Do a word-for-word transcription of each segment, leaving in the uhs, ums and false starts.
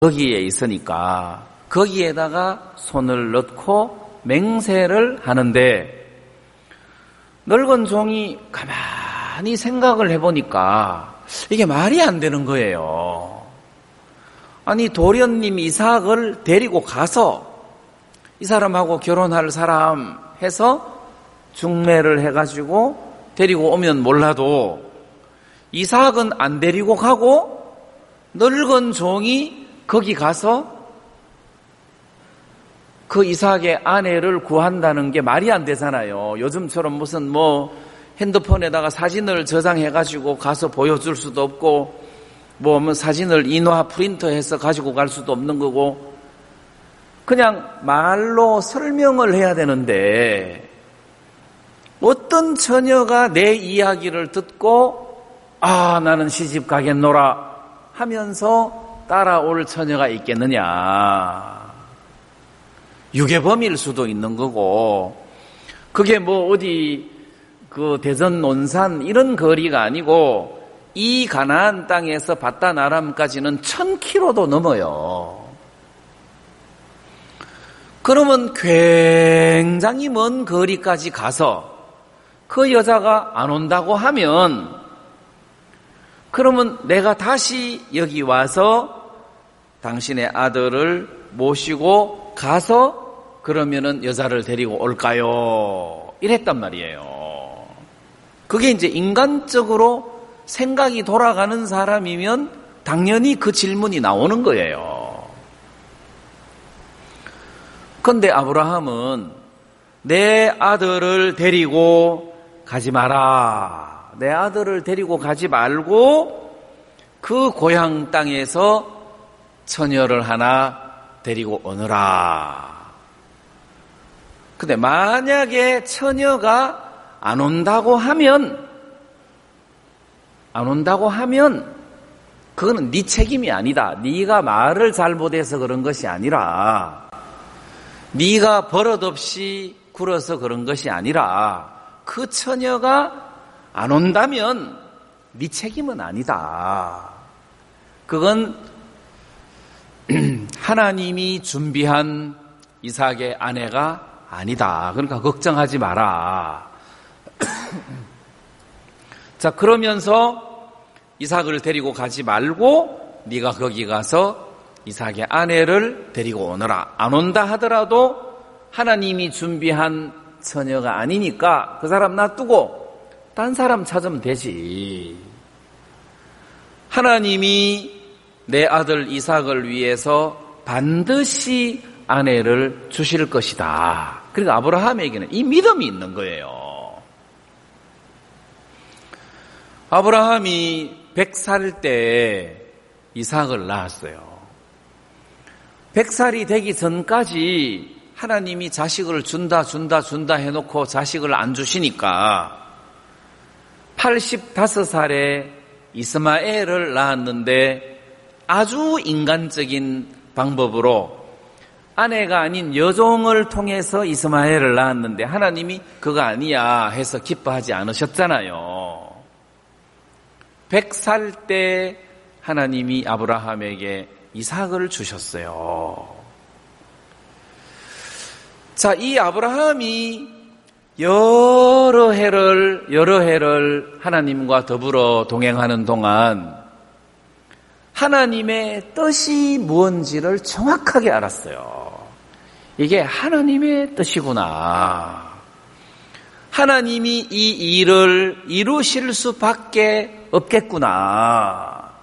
거기에 있으니까 거기에다가 손을 넣고 맹세를 하는데 늙은 종이 가만히 생각을 해보니까 이게 말이 안 되는 거예요. 아니 도련님 이삭을 데리고 가서 이 사람하고 결혼할 사람 해서 중매를 해가지고 데리고 오면 몰라도 이삭은 안 데리고 가고 늙은 종이 거기 가서 그 이삭의 아내를 구한다는 게 말이 안 되잖아요. 요즘처럼 무슨 뭐 핸드폰에다가 사진을 저장해가지고 가서 보여줄 수도 없고 뭐 사진을 인화 프린터해서 가지고 갈 수도 없는 거고 그냥 말로 설명을 해야 되는데 어떤 처녀가 내 이야기를 듣고 아 나는 시집 가겠노라 하면서 따라올 처녀가 있겠느냐. 유괴범일 수도 있는 거고 그게 뭐 어디 그 대전 논산 이런 거리가 아니고 이 가나안 땅에서 바다 나람까지는 천 킬로미터도 넘어요. 그러면 굉장히 먼 거리까지 가서 그 여자가 안 온다고 하면 그러면 내가 다시 여기 와서 당신의 아들을 모시고 가서 그러면은 여자를 데리고 올까요? 이랬단 말이에요. 그게 이제 인간적으로 생각이 돌아가는 사람이면 당연히 그 질문이 나오는 거예요. 그런데 아브라함은 내 아들을 데리고 가지 마라. 내 아들을 데리고 가지 말고 그 고향 땅에서 처녀를 하나 데리고 오너라. 근데 만약에 처녀가 안 온다고 하면 안 온다고 하면 그거는 네 책임이 아니다. 네가 말을 잘못해서 그런 것이 아니라 네가 버릇없이 굴어서 그런 것이 아니라 그 처녀가 안 온다면 네 책임은 아니다. 그건 하나님이 준비한 이삭의 아내가 아니다. 그러니까 걱정하지 마라. 자, 그러면서 이삭을 데리고 가지 말고 네가 거기 가서 이삭의 아내를 데리고 오너라. 안 온다 하더라도 하나님이 준비한 처녀가 아니니까 그 사람 놔두고 딴 사람 찾으면 되지. 하나님이 내 아들 이삭을 위해서 반드시 아내를 주실 것이다. 그러니까 아브라함에게는 이 믿음이 있는 거예요. 아브라함이 백 살 때 이삭을 낳았어요. 백 살이 되기 전까지 하나님이 자식을 준다 준다 준다 해놓고 자식을 안 주시니까 팔십오 살에 이스마엘을 낳았는데 아주 인간적인 방법으로 아내가 아닌 여종을 통해서 이스마엘을 낳았는데 하나님이 그거 아니야 해서 기뻐하지 않으셨잖아요. 백 살 때 하나님이 아브라함에게 이삭을 주셨어요. 자, 이 아브라함이 여러 해를 여러 해를 하나님과 더불어 동행하는 동안 하나님의 뜻이 무엇인지를 정확하게 알았어요. 이게 하나님의 뜻이구나. 하나님이 이 일을 이루실 수밖에 없겠구나.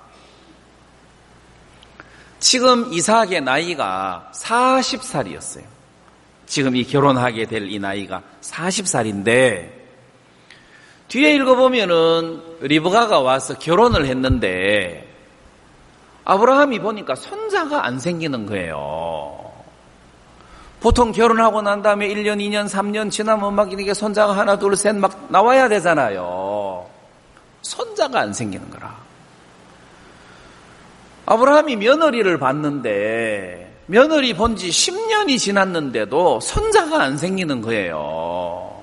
지금 이삭의 나이가 마흔 살이었어요. 지금 이 결혼하게 될 이 나이가 마흔 살인데 뒤에 읽어보면은 리브가가 와서 결혼을 했는데 아브라함이 보니까 손자가 안 생기는 거예요. 보통 결혼하고 난 다음에 일 년, 이 년, 삼 년 지나면 막 이렇게 손자가 하나, 둘, 셋 막 나와야 되잖아요. 손자가 안 생기는 거라. 아브라함이 며느리를 봤는데 며느리 본 지 십 년이 지났는데도 손자가 안 생기는 거예요.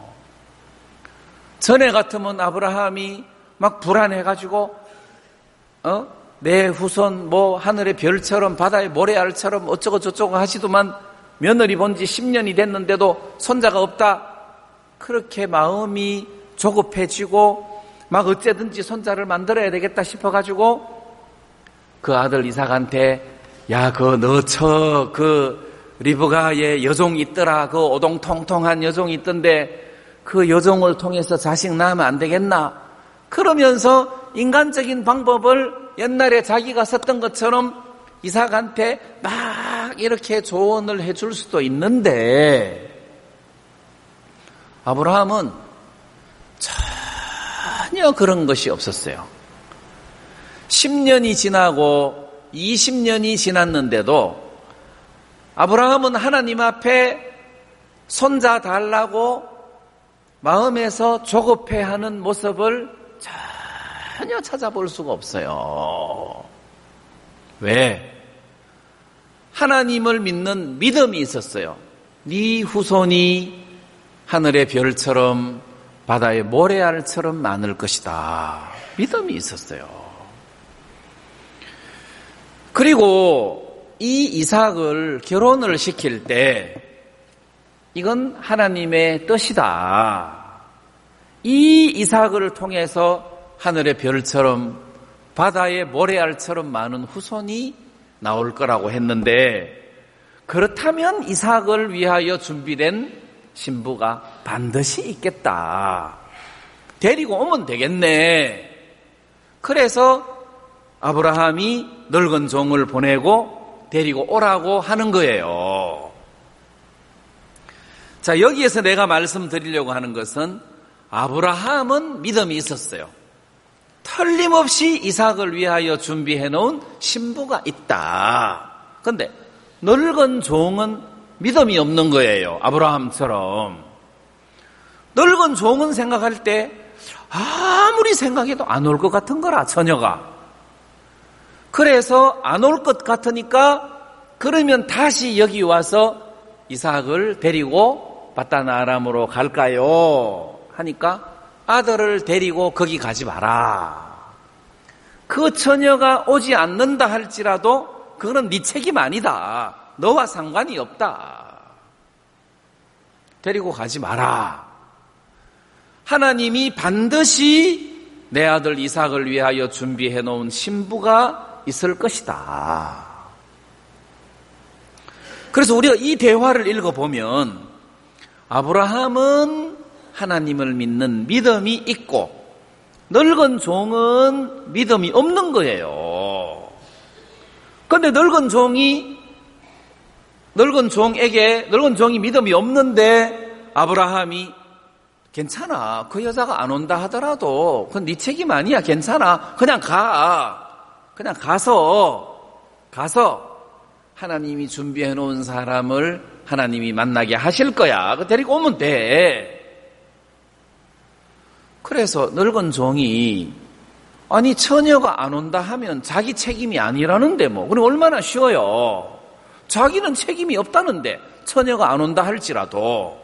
전에 같으면 아브라함이 막 불안해가지고 어? 내 후손 뭐 하늘의 별처럼 바다의 모래알처럼 어쩌고 저쩌고 하시더만 며느리 본 지 십 년이 됐는데도 손자가 없다. 그렇게 마음이 조급해지고 막 어째든지 손자를 만들어야 되겠다 싶어가지고 그 아들 이삭한테 야, 그 너 저 그 리브가의 여종이 있더라. 그 오동통통한 여종이 있던데 그 여종을 통해서 자식 낳으면 안 되겠나? 그러면서 인간적인 방법을 옛날에 자기가 썼던 것처럼 이삭한테 막 이렇게 조언을 해줄 수도 있는데 아브라함은 전혀 그런 것이 없었어요. 십 년이 지나고 이십 년이 지났는데도 아브라함은 하나님 앞에 손자 달라고 마음에서 조급해하는 모습을 전혀 찾아볼 수가 없어요. 왜? 하나님을 믿는 믿음이 있었어요. 네 후손이 하늘의 별처럼 바다의 모래알처럼 많을 것이다. 믿음이 있었어요. 그리고 이 이삭을 결혼을 시킬 때 이건 하나님의 뜻이다. 이 이삭을 통해서 하늘의 별처럼 바다의 모래알처럼 많은 후손이 나올 거라고 했는데 그렇다면 이삭을 위하여 준비된 신부가 반드시 있겠다. 데리고 오면 되겠네. 그래서 아브라함이 늙은 종을 보내고 데리고 오라고 하는 거예요. 자, 여기에서 내가 말씀드리려고 하는 것은 아브라함은 믿음이 있었어요. 틀림없이 이삭을 위하여 준비해 놓은 신부가 있다. 그런데 늙은 종은 믿음이 없는 거예요. 아브라함처럼. 늙은 종은 생각할 때 아무리 생각해도 안 올 것 같은 거라, 처녀가. 그래서 안 올 것 같으니까 그러면 다시 여기 와서 이삭을 데리고 바단 아람으로 갈까요? 하니까 아들을 데리고 거기 가지 마라. 그 처녀가 오지 않는다 할지라도 그거는 네 책임 아니다. 너와 상관이 없다. 데리고 가지 마라. 하나님이 반드시 내 아들 이삭을 위하여 준비해 놓은 신부가 있을 것이다. 그래서 우리가 이 대화를 읽어보면 아브라함은 하나님을 믿는 믿음이 있고 늙은 종은 믿음이 없는 거예요. 그런데 늙은 종이 늙은 종에게 늙은 종이 믿음이 없는데 아브라함이 괜찮아. 그 여자가 안 온다 하더라도 그건 네 책임 아니야. 괜찮아. 그냥 가. 그냥 가서 가서 하나님이 준비해 놓은 사람을 하나님이 만나게 하실 거야. 데리고 오면 돼. 그래서 늙은 종이 아니 처녀가 안 온다 하면 자기 책임이 아니라는데 뭐 그럼 얼마나 쉬워요. 자기는 책임이 없다는데 처녀가 안 온다 할지라도.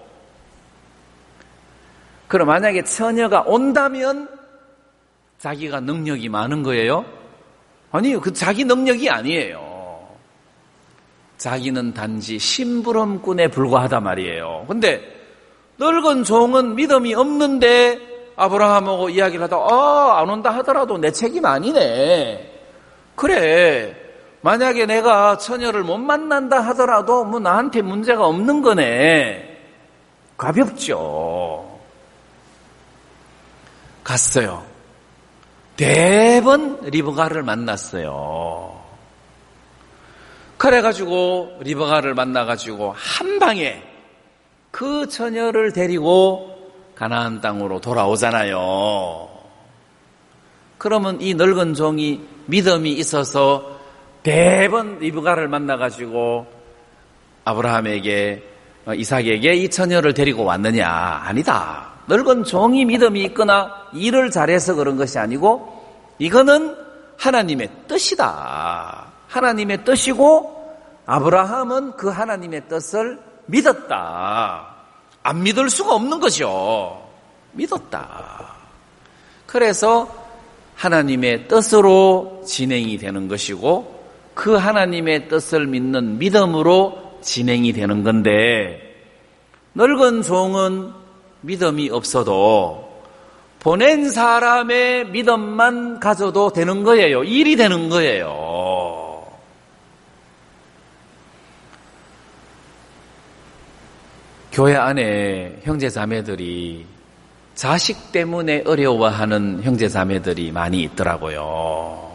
그럼 만약에 처녀가 온다면 자기가 능력이 많은 거예요? 아니요. 그 자기 능력이 아니에요. 자기는 단지 심부름꾼에 불과하단 말이에요. 근데 늙은 종은 믿음이 없는데 아브라함하고 이야기를 하다가 아, 안 온다 하더라도 내 책임 아니네. 그래. 만약에 내가 처녀를 못 만난다 하더라도 뭐 나한테 문제가 없는 거네. 가볍죠. 갔어요. 대번 리브가를 만났어요. 그래가지고 리브가를 만나가지고 한 방에 그 처녀를 데리고 가나안 땅으로 돌아오잖아요. 그러면 이 늙은 종이 믿음이 있어서 대번 리브가를 만나가지고 아브라함에게 이삭에게 이 처녀를 데리고 왔느냐? 아니다. 늙은 종이 믿음이 있거나 일을 잘해서 그런 것이 아니고 이거는 하나님의 뜻이다. 하나님의 뜻이고 아브라함은 그 하나님의 뜻을 믿었다. 안 믿을 수가 없는 거죠. 믿었다. 그래서 하나님의 뜻으로 진행이 되는 것이고 그 하나님의 뜻을 믿는 믿음으로 진행이 되는 건데 늙은 종은 믿음이 없어도 보낸 사람의 믿음만 가져도 되는 거예요. 일이 되는 거예요. 교회 안에 형제 자매들이 자식 때문에 어려워하는 형제 자매들이 많이 있더라고요.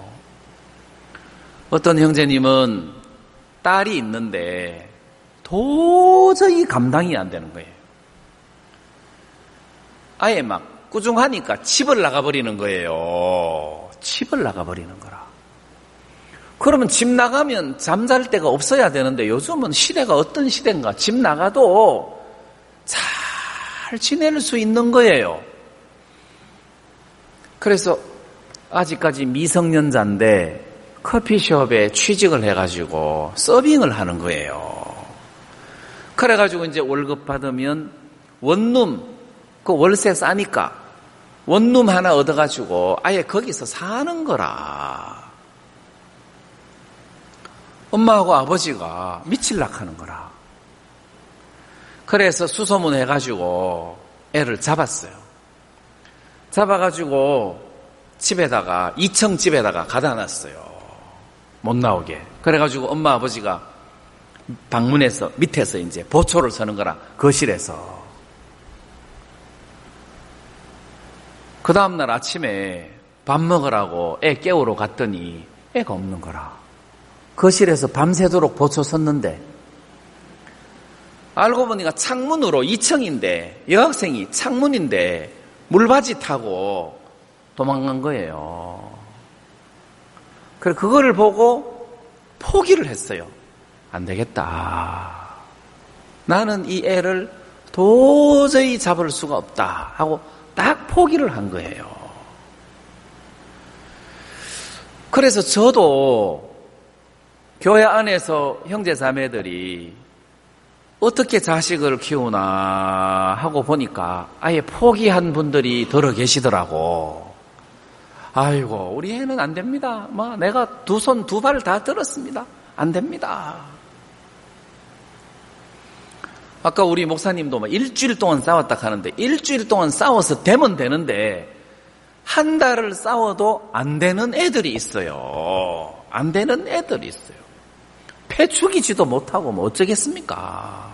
어떤 형제님은 딸이 있는데 도저히 감당이 안 되는 거예요. 아예 막 꾸중하니까 집을 나가버리는 거예요. 집을 나가버리는 거라. 그러면 집 나가면 잠잘 데가 없어야 되는데 요즘은 시대가 어떤 시대인가. 집 나가도 잘 지낼 수 있는 거예요. 그래서 아직까지 미성년자인데 커피숍에 취직을 해가지고 서빙을 하는 거예요. 그래가지고 이제 월급 받으면 원룸, 그 월세 싸니까 원룸 하나 얻어가지고 아예 거기서 사는 거라. 엄마하고 아버지가 미칠락 하는 거라. 그래서 수소문 해가지고 애를 잡았어요. 잡아가지고 집에다가 이 층 집에다가 가다 놨어요. 못 나오게. 그래가지고 엄마 아버지가 방문해서 밑에서 이제 보초를 서는 거라. 거실에서. 그 다음날 아침에 밥 먹으라고 애 깨우러 갔더니 애가 없는 거라. 거실에서 밤새도록 보초 섰는데 알고 보니까 창문으로 이 층인데 여학생이 창문인데 물바지 타고 도망간 거예요. 그래 그거를 보고 포기를 했어요. 안 되겠다. 나는 이 애를 도저히 잡을 수가 없다 하고 딱 포기를 한 거예요. 그래서 저도 교회 안에서 형제 자매들이 어떻게 자식을 키우나 하고 보니까 아예 포기한 분들이 들어 계시더라고. 아이고 우리 애는 안 됩니다. 뭐 내가 두 손 두 발 다 들었습니다. 안 됩니다. 아까 우리 목사님도 막 일주일 동안 싸웠다 하는데 일주일 동안 싸워서 되면 되는데 한 달을 싸워도 안 되는 애들이 있어요. 안 되는 애들이 있어요. 패 죽이지도 못하고 뭐 어쩌겠습니까?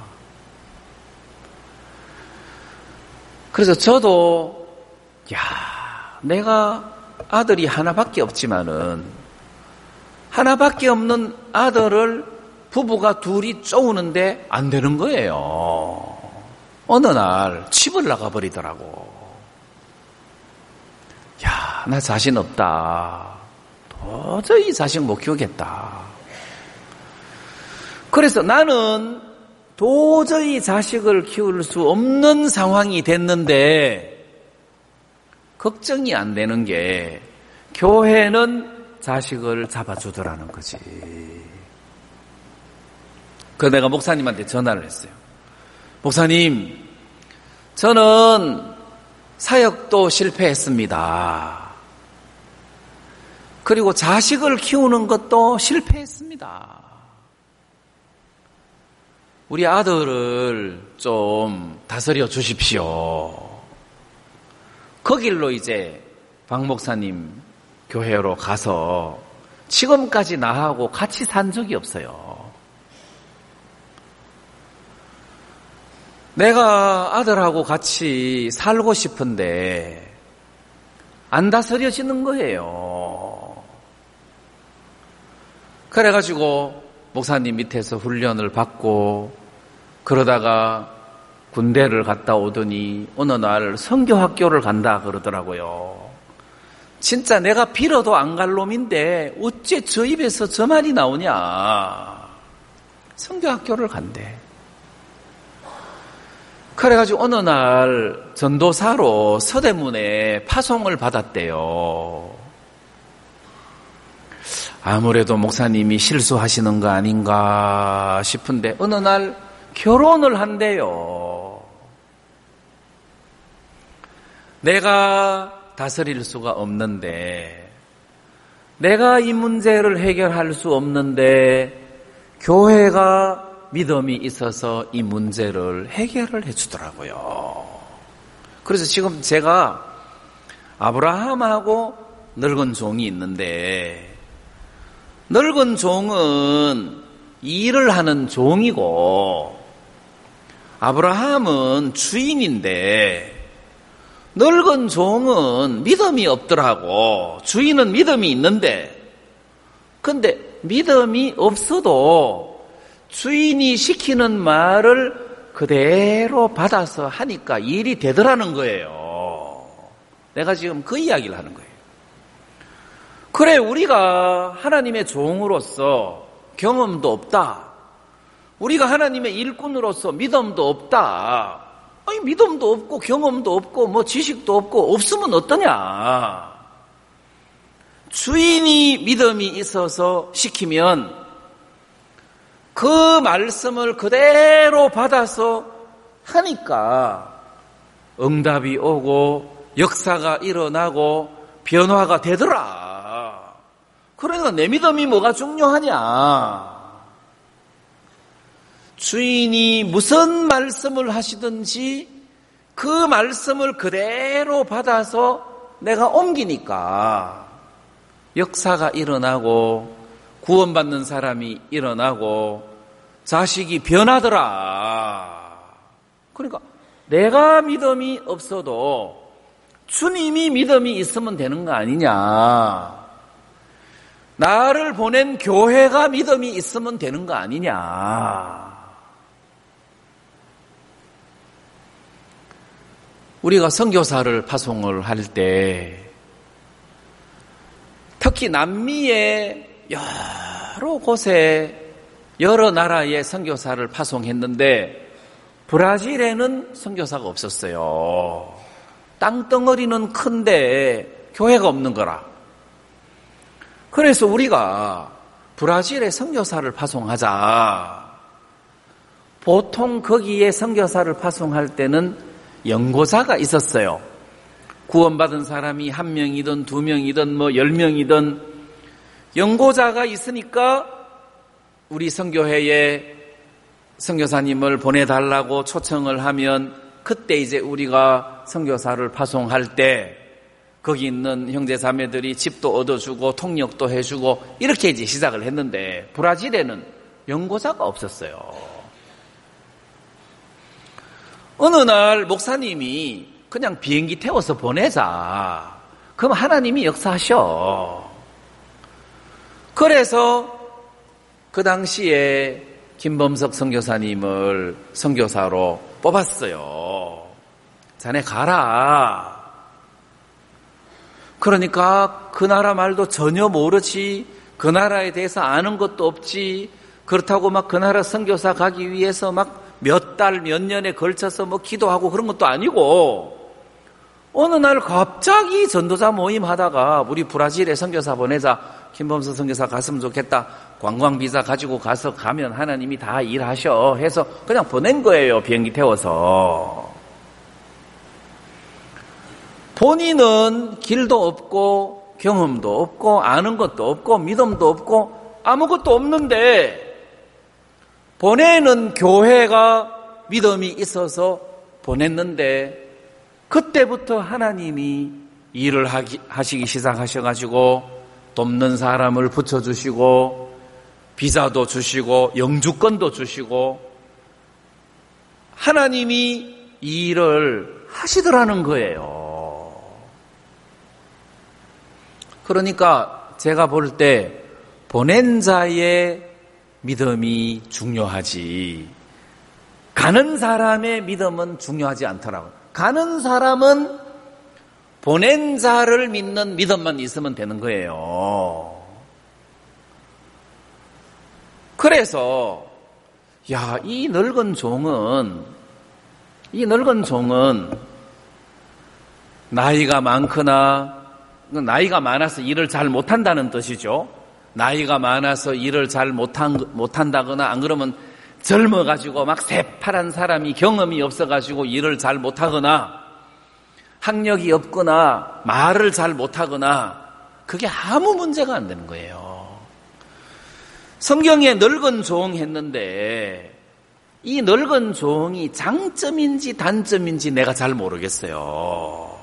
그래서 저도 야 내가 아들이 하나밖에 없지만은 하나밖에 없는 아들을 부부가 둘이 쪼우는데 안 되는 거예요. 어느 날 집을 나가버리더라고. 야, 나 자신 없다. 도저히 자식 못 키우겠다. 그래서 나는 도저히 자식을 키울 수 없는 상황이 됐는데 걱정이 안 되는 게 교회는 자식을 잡아주더라는 거지. 그 내가 목사님한테 전화를 했어요. 목사님, 저는 사역도 실패했습니다. 그리고 자식을 키우는 것도 실패했습니다. 우리 아들을 좀 다스려 주십시오. 그 길로 이제 박 목사님 교회로 가서 지금까지 나하고 같이 산 적이 없어요. 내가 아들하고 같이 살고 싶은데 안 다스려지는 거예요. 그래가지고 목사님 밑에서 훈련을 받고 그러다가 군대를 갔다 오더니 어느 날 선교학교를 간다 그러더라고요. 진짜 내가 빌어도 안 갈 놈인데 어째 저 입에서 저 말이 나오냐. 선교학교를 간대. 그래가지고 어느 날 전도사로 서대문에 파송을 받았대요. 아무래도 목사님이 실수하시는 거 아닌가 싶은데 어느 날 결혼을 한대요. 내가 다스릴 수가 없는데 내가 이 문제를 해결할 수 없는데 교회가 믿음이 있어서 이 문제를 해결을 해주더라고요. 그래서 지금 제가 아브라함하고 늙은 종이 있는데, 늙은 종은 일을 하는 종이고 아브라함은 주인인데, 늙은 종은 믿음이 없더라고. 주인은 믿음이 있는데, 근데 믿음이 없어도 주인이 시키는 말을 그대로 받아서 하니까 일이 되더라는 거예요. 내가 지금 그 이야기를 하는 거예요. 그래, 우리가 하나님의 종으로서 경험도 없다. 우리가 하나님의 일꾼으로서 믿음도 없다. 아니, 믿음도 없고 경험도 없고 뭐 지식도 없고 없으면 어떠냐. 주인이 믿음이 있어서 시키면 그 말씀을 그대로 받아서 하니까 응답이 오고 역사가 일어나고 변화가 되더라. 그러니까 내 믿음이 뭐가 중요하냐. 주인이 무슨 말씀을 하시든지 그 말씀을 그대로 받아서 내가 옮기니까 역사가 일어나고 구원받는 사람이 일어나고 자식이 변하더라. 그러니까 내가 믿음이 없어도 주님이 믿음이 있으면 되는 거 아니냐. 나를 보낸 교회가 믿음이 있으면 되는 거 아니냐. 우리가 선교사를 파송을 할 때 특히 남미의 여러 곳에 여러 나라의 선교사를 파송했는데 브라질에는 선교사가 없었어요. 땅덩어리는 큰데 교회가 없는 거라. 그래서 우리가 브라질에 선교사를 파송하자. 보통 거기에 선교사를 파송할 때는 연고자가 있었어요. 구원받은 사람이 한 명이든 두 명이든 뭐 열 명이든 연고자가 있으니까 우리 선교회에 선교사님을 보내달라고 초청을 하면 그때 이제 우리가 선교사를 파송할 때 거기 있는 형제 자매들이 집도 얻어주고 통역도 해주고 이렇게 이제 시작을 했는데 브라질에는 연고자가 없었어요. 어느 날 목사님이 그냥 비행기 태워서 보내자. 그럼 하나님이 역사하셔. 그래서 그 당시에 김범석 선교사님을 선교사로 뽑았어요. 자네 가라. 그러니까 그 나라 말도 전혀 모르지. 그 나라에 대해서 아는 것도 없지. 그렇다고 막 그 나라 선교사 가기 위해서 막 몇 달, 몇 년에 걸쳐서 뭐 기도하고 그런 것도 아니고 어느 날 갑자기 전도자 모임 하다가 우리 브라질에 선교사 보내자. 김범석 선교사 갔으면 좋겠다. 관광비자 가지고 가서 가면 하나님이 다 일하셔 해서 그냥 보낸 거예요. 비행기 태워서. 본인은 길도 없고 경험도 없고 아는 것도 없고 믿음도 없고 아무것도 없는데 보내는 교회가 믿음이 있어서 보냈는데 그때부터 하나님이 일을 하기, 하시기 시작하셔가지고 돕는 사람을 붙여주시고 비자도 주시고 영주권도 주시고 하나님이 이 일을 하시더라는 거예요. 그러니까 제가 볼 때 보낸 자의 믿음이 중요하지 가는 사람의 믿음은 중요하지 않더라고요. 가는 사람은 보낸 자를 믿는 믿음만 있으면 되는 거예요. 그래서 야, 이 늙은 종은 이 늙은 종은 나이가 많거나 나이가 많아서 일을 잘 못한다는 뜻이죠. 나이가 많아서 일을 잘 못한, 못한다거나 안 그러면 젊어가지고 막 새파란 사람이 경험이 없어가지고 일을 잘 못하거나 학력이 없거나 말을 잘 못하거나 그게 아무 문제가 안 되는 거예요. 성경에 늙은 종 했는데 이 늙은 종이 장점인지 단점인지 내가 잘 모르겠어요.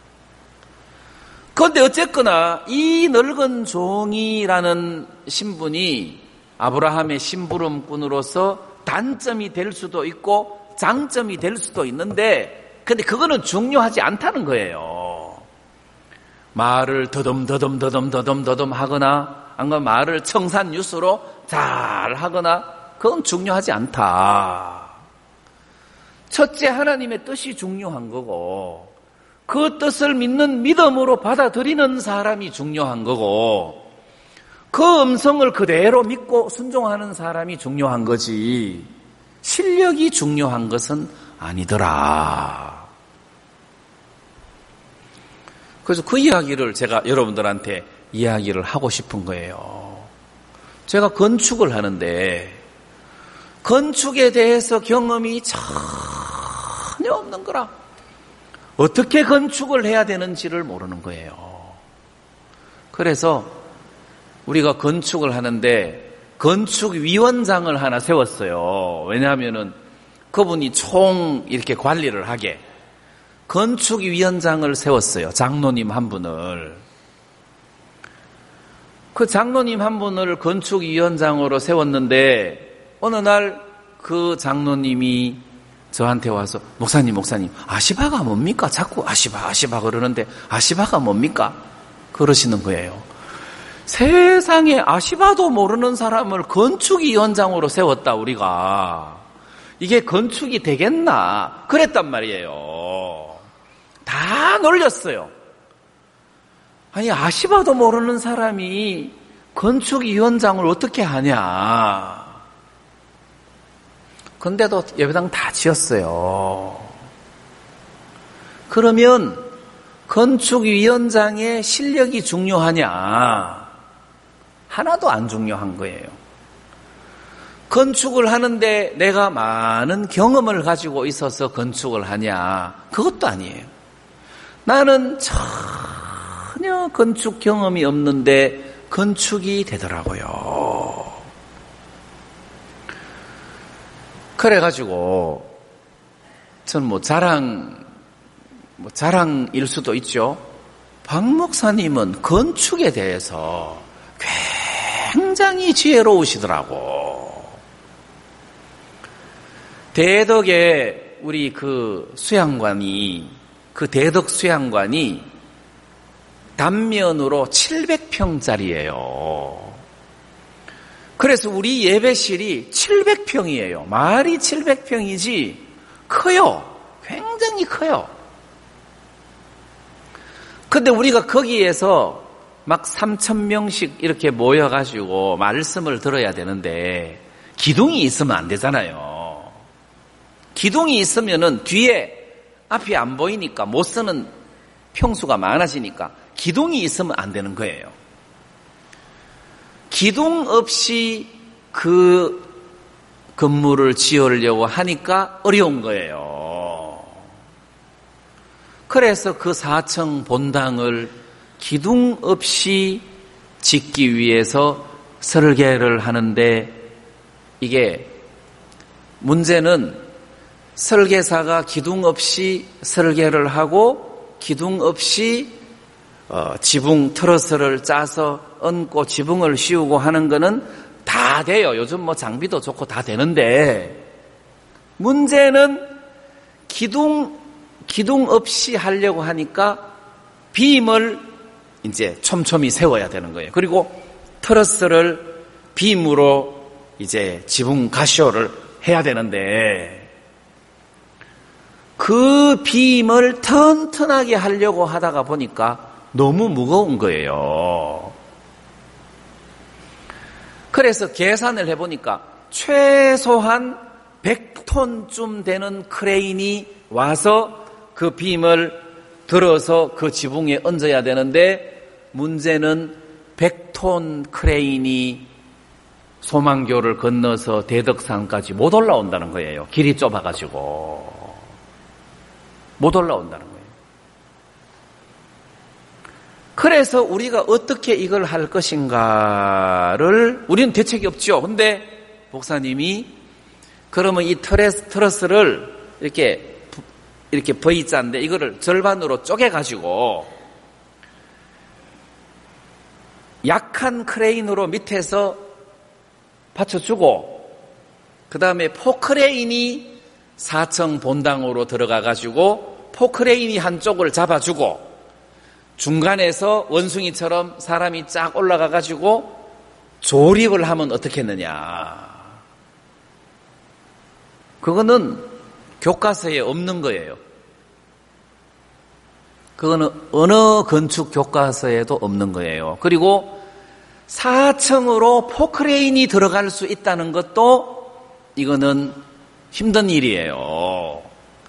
그런데 어쨌거나 이 늙은 종이라는 신분이 아브라함의 심부름꾼으로서 단점이 될 수도 있고 장점이 될 수도 있는데 근데 그거는 중요하지 않다는 거예요. 말을 더듬더듬더듬더듬더듬 하거나 아니면 말을 청산유수로 잘 하거나 그건 중요하지 않다. 첫째 하나님의 뜻이 중요한 거고 그 뜻을 믿는 믿음으로 받아들이는 사람이 중요한 거고 그 음성을 그대로 믿고 순종하는 사람이 중요한 거지 실력이 중요한 것은 아니더라. 그래서 그 이야기를 제가 여러분들한테 이야기를 하고 싶은 거예요. 제가 건축을 하는데 건축에 대해서 경험이 전혀 없는 거라. 어떻게 건축을 해야 되는지를 모르는 거예요. 그래서 우리가 건축을 하는데 건축위원장을 하나 세웠어요. 왜냐하면은 그분이 총 이렇게 관리를 하게 건축위원장을 세웠어요. 장로님 한 분을. 그 장로님 한 분을 건축위원장으로 세웠는데 어느 날 그 장로님이 저한테 와서 목사님 목사님 아시바가 뭡니까? 자꾸 아시바 아시바 그러는데 아시바가 뭡니까? 그러시는 거예요. 세상에 아시바도 모르는 사람을 건축위원장으로 세웠다 우리가. 이게 건축이 되겠나? 그랬단 말이에요. 다 놀렸어요. 아니 아시바도 모르는 사람이 건축위원장을 어떻게 하냐. 근데도 예배당 다 지었어요. 그러면 건축위원장의 실력이 중요하냐? 하나도 안 중요한 거예요. 건축을 하는데 내가 많은 경험을 가지고 있어서 건축을 하냐? 그것도 아니에요. 나는 전혀 건축 경험이 없는데 건축이 되더라고요. 그래가지고 전 뭐 자랑 뭐 자랑일 수도 있죠. 박 목사님은 건축에 대해서 굉장히 지혜로우시더라고. 대덕에 우리 그 수양관이 그 대덕 수양관이 단면으로 칠백 평짜리예요. 그래서 우리 예배실이 칠백 평이에요. 말이 칠백 평이지 커요. 굉장히 커요. 근데 우리가 거기에서 막 삼천 명씩 이렇게 모여가지고 말씀을 들어야 되는데 기둥이 있으면 안 되잖아요. 기둥이 있으면은 뒤에 앞이 안 보이니까 못 쓰는 평수가 많아지니까 기둥이 있으면 안 되는 거예요. 기둥 없이 그 건물을 지으려고 하니까 어려운 거예요. 그래서 그 사층 본당을 기둥 없이 짓기 위해서 설계를 하는데 이게 문제는 설계사가 기둥 없이 설계를 하고 기둥 없이 어, 지붕 트러스를 짜서 얹고 지붕을 씌우고 하는 거는 다 돼요. 요즘 뭐 장비도 좋고 다 되는데 문제는 기둥 기둥 없이 하려고 하니까 빔을 이제 촘촘히 세워야 되는 거예요. 그리고 트러스를 빔으로 이제 지붕 가시오를 해야 되는데 그 빔을 튼튼하게 하려고 하다가 보니까 너무 무거운 거예요. 그래서 계산을 해보니까 최소한 백 톤쯤 되는 크레인이 와서 그 빔을 들어서 그 지붕에 얹어야 되는데 문제는 백 톤 크레인이 소망교를 건너서 대덕산까지 못 올라온다는 거예요. 길이 좁아가지고 못 올라온다는 거예요. 그래서 우리가 어떻게 이걸 할 것인가를 우리는 대책이 없죠. 근데 목사님이 그러면 이 트러스, 트러스를 이렇게 이렇게 V자인데 이거를 절반으로 쪼개가지고 약한 크레인으로 밑에서 받쳐주고 그 다음에 포크레인이 사층 본당으로 들어가가지고 포크레인이 한쪽을 잡아주고 중간에서 원숭이처럼 사람이 쫙 올라가가지고 조립을 하면 어떻겠느냐. 그거는 교과서에 없는 거예요. 그거는 어느 건축 교과서에도 없는 거예요. 그리고 사층으로 포크레인이 들어갈 수 있다는 것도 이거는 힘든 일이에요.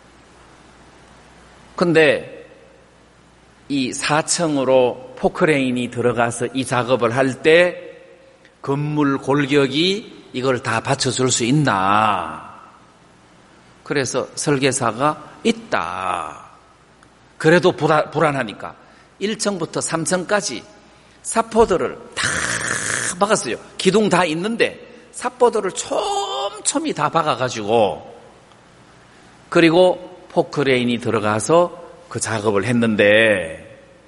근데 이 사층으로 포크레인이 들어가서 이 작업을 할 때 건물 골격이 이걸 다 받쳐줄 수 있나. 그래서 설계사가 있다. 그래도 불안하니까 일 층부터 삼 층까지 사포들을 다 박았어요. 기둥 다 있는데 사포들을 촘촘히 다 박아가지고 그리고 포크레인이 들어가서 그 작업을 했는데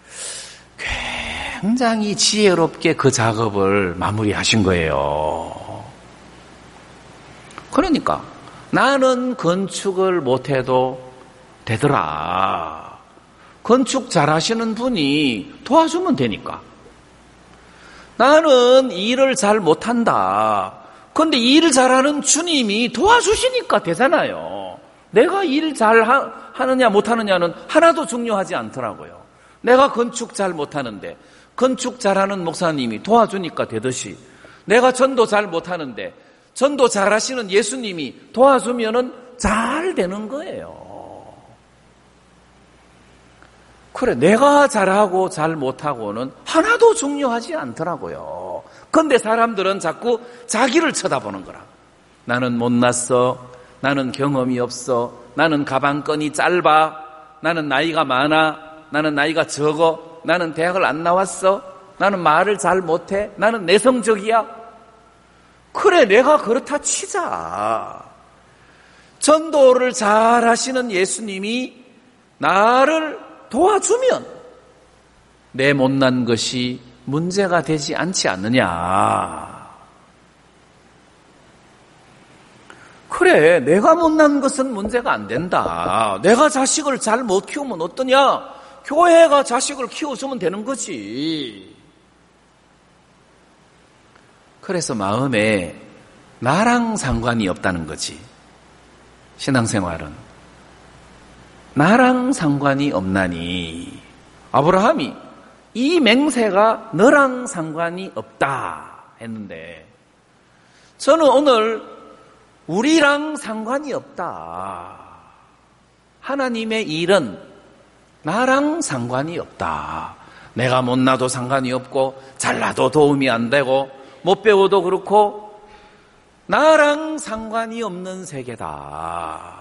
굉장히 지혜롭게 그 작업을 마무리하신 거예요. 그러니까 나는 건축을 못해도 되더라. 건축 잘하시는 분이 도와주면 되니까. 나는 일을 잘 못한다. 그런데 일을 잘하는 주님이 도와주시니까 되잖아요. 내가 일 잘 하느냐 못하느냐는 하나도 중요하지 않더라고요. 내가 건축 잘 못하는데 건축 잘하는 목사님이 도와주니까 되듯이 내가 전도 잘 못하는데 전도 잘하시는 예수님이 도와주면은 잘 되는 거예요. 그래, 내가 잘하고 잘 못하고는 하나도 중요하지 않더라고요. 그런데 사람들은 자꾸 자기를 쳐다보는 거라. 나는 못났어. 나는 경험이 없어. 나는 가방끈이 짧아. 나는 나이가 많아. 나는 나이가 적어. 나는 대학을 안 나왔어. 나는 말을 잘 못해. 나는 내성적이야. 그래, 내가 그렇다 치자. 전도를 잘 하시는 예수님이 나를 도와주면 내 못난 것이 문제가 되지 않지 않느냐. 그래, 내가 못난 것은 문제가 안 된다. 내가 자식을 잘 못 키우면 어떠냐? 교회가 자식을 키워주면 되는 거지. 그래서 마음에 나랑 상관이 없다는 거지. 신앙생활은 나랑 상관이 없나니. 아브라함이 이 맹세가 너랑 상관이 없다 했는데 저는 오늘 우리랑 상관이 없다. 하나님의 일은 나랑 상관이 없다. 내가 못나도 상관이 없고 잘나도 도움이 안 되고 못 배워도 그렇고 나랑 상관이 없는 세계다.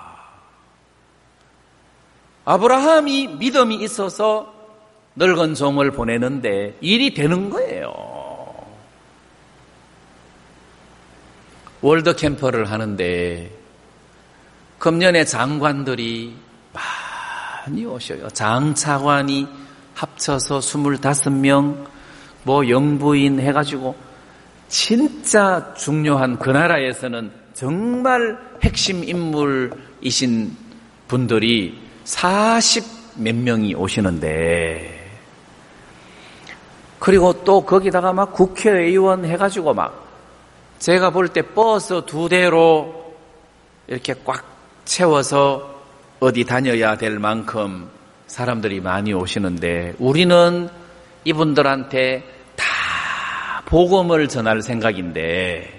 아브라함이 믿음이 있어서 늙은 종을 보내는데 일이 되는 거예요. 월드 캠퍼를 하는데 금년에 장관들이 많이 오셔요. 장차관이 합쳐서 스물다섯 명, 뭐 영부인 해가지고 진짜 중요한 그 나라에서는 정말 핵심 인물이신 분들이 사십 몇 명이 오시는데 그리고 또 거기다가 막 국회의원 해가지고 막 제가 볼 때 버스 두 대로 이렇게 꽉 채워서 어디 다녀야 될 만큼 사람들이 많이 오시는데 우리는 이분들한테 다 복음을 전할 생각인데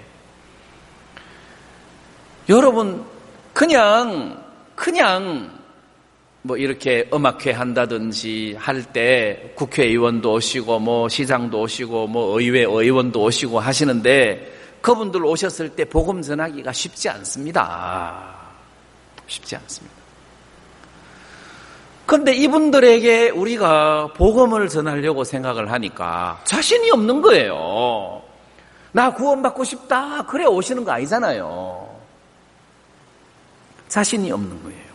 여러분 그냥 그냥 뭐 이렇게 음악회 한다든지 할 때 국회의원도 오시고 뭐 시장도 오시고 뭐 의회 의원도 오시고 하시는데 그분들 오셨을 때 복음 전하기가 쉽지 않습니다. 쉽지 않습니다. 그런데 이분들에게 우리가 복음을 전하려고 생각을 하니까 자신이 없는 거예요. 나 구원받고 싶다. 그래 오시는 거 아니잖아요. 자신이 없는 거예요.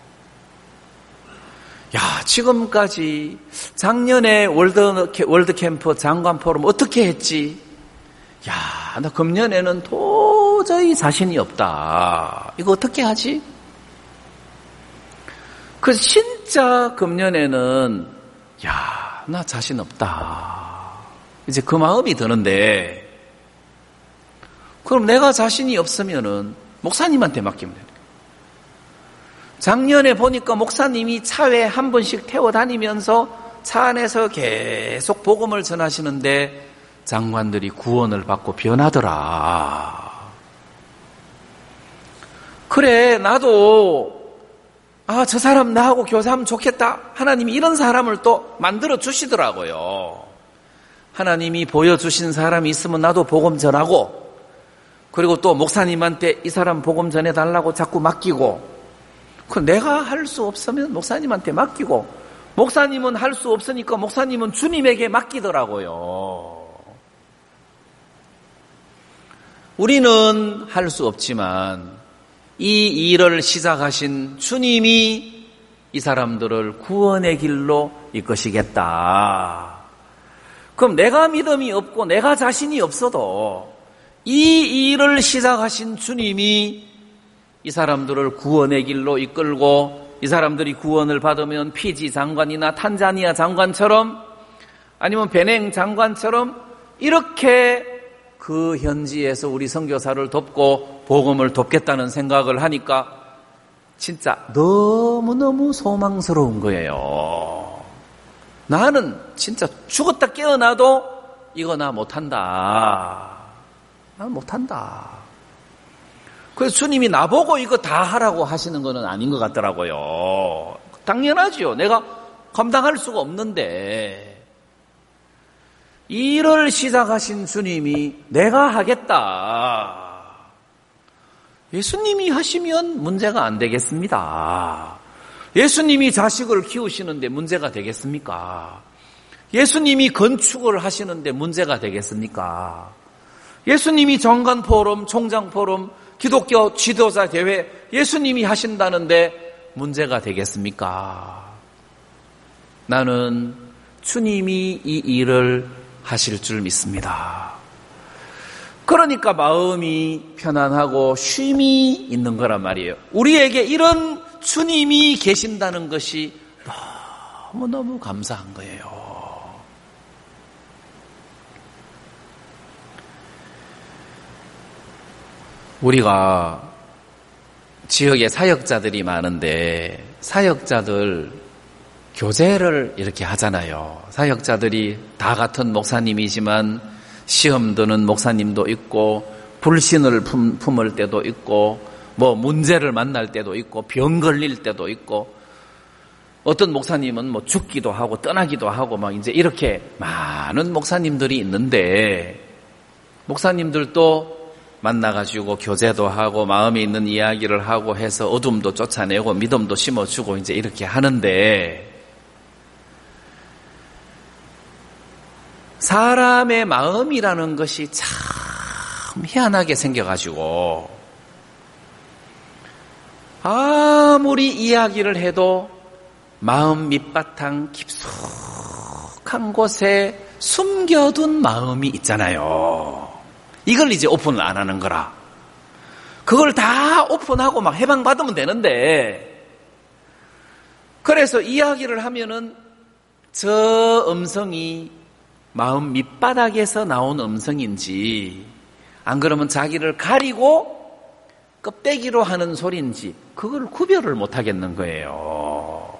야, 지금까지 작년에 월드, 월드캠프 장관 포럼 어떻게 했지? 야, 나 금년에는 도저히 자신이 없다. 이거 어떻게 하지? 그 진짜 금년에는 야, 나 자신 없다. 이제 그 마음이 드는데 그럼 내가 자신이 없으면은 목사님한테 맡기면 돼요. 작년에 보니까 목사님이 차에 한 번씩 태워 다니면서 차 안에서 계속 복음을 전하시는데 장관들이 구원을 받고 변하더라. 그래, 나도 아, 저 사람 나하고 교사하면 좋겠다. 하나님이 이런 사람을 또 만들어 주시더라고요. 하나님이 보여주신 사람이 있으면 나도 복음 전하고, 그리고 또 목사님한테 이 사람 복음 전해달라고 자꾸 맡기고, 그 내가 할 수 없으면 목사님한테 맡기고, 목사님은 할 수 없으니까 목사님은 주님에게 맡기더라고요. 우리는 할 수 없지만 이 일을 시작하신 주님이 이 사람들을 구원의 길로 이끄시겠다. 그럼 내가 믿음이 없고 내가 자신이 없어도 이 일을 시작하신 주님이 이 사람들을 구원의 길로 이끌고 이 사람들이 구원을 받으면 피지 장관이나 탄자니아 장관처럼 아니면 베냉 장관처럼 이렇게 그 현지에서 우리 선교사를 돕고 복음을 돕겠다는 생각을 하니까 진짜 너무너무 소망스러운 거예요. 나는 진짜 죽었다 깨어나도 이거 나 못한다. 나 못한다. 그래서 주님이 나보고 이거 다 하라고 하시는 거는 아닌 것 같더라고요. 당연하지요. 내가 감당할 수가 없는데 일을 시작하신 주님이 내가 하겠다. 예수님이 하시면 문제가 안 되겠습니다. 예수님이 자식을 키우시는데 문제가 되겠습니까? 예수님이 건축을 하시는데 문제가 되겠습니까? 예수님이 정관 포럼, 총장 포럼, 기독교 지도자 대회 예수님이 하신다는데 문제가 되겠습니까? 나는 주님이 이 일을 하실 줄 믿습니다. 그러니까 마음이 편안하고 쉼이 있는 거란 말이에요. 우리에게 이런 주님이 계신다는 것이 너무너무 감사한 거예요. 우리가 지역에 사역자들이 많은데 사역자들 교제를 이렇게 하잖아요. 사역자들이 다 같은 목사님이지만 시험 드는 목사님도 있고 불신을 품, 품을 때도 있고 뭐 문제를 만날 때도 있고 병 걸릴 때도 있고 어떤 목사님은 뭐 죽기도 하고 떠나기도 하고 막 이제 이렇게 많은 목사님들이 있는데 목사님들도 만나가지고 교제도 하고 마음에 있는 이야기를 하고 해서 어둠도 쫓아내고 믿음도 심어주고 이제 이렇게 하는데 사람의 마음이라는 것이 참 희한하게 생겨가지고 아무리 이야기를 해도 마음 밑바탕 깊숙한 곳에 숨겨둔 마음이 있잖아요. 이걸 이제 오픈을 안 하는 거라. 그걸 다 오픈하고 막 해방받으면 되는데 그래서 이야기를 하면은 저 음성이 마음 밑바닥에서 나온 음성인지 안 그러면 자기를 가리고 껍데기로 하는 소리인지 그걸 구별을 못 하겠는 거예요.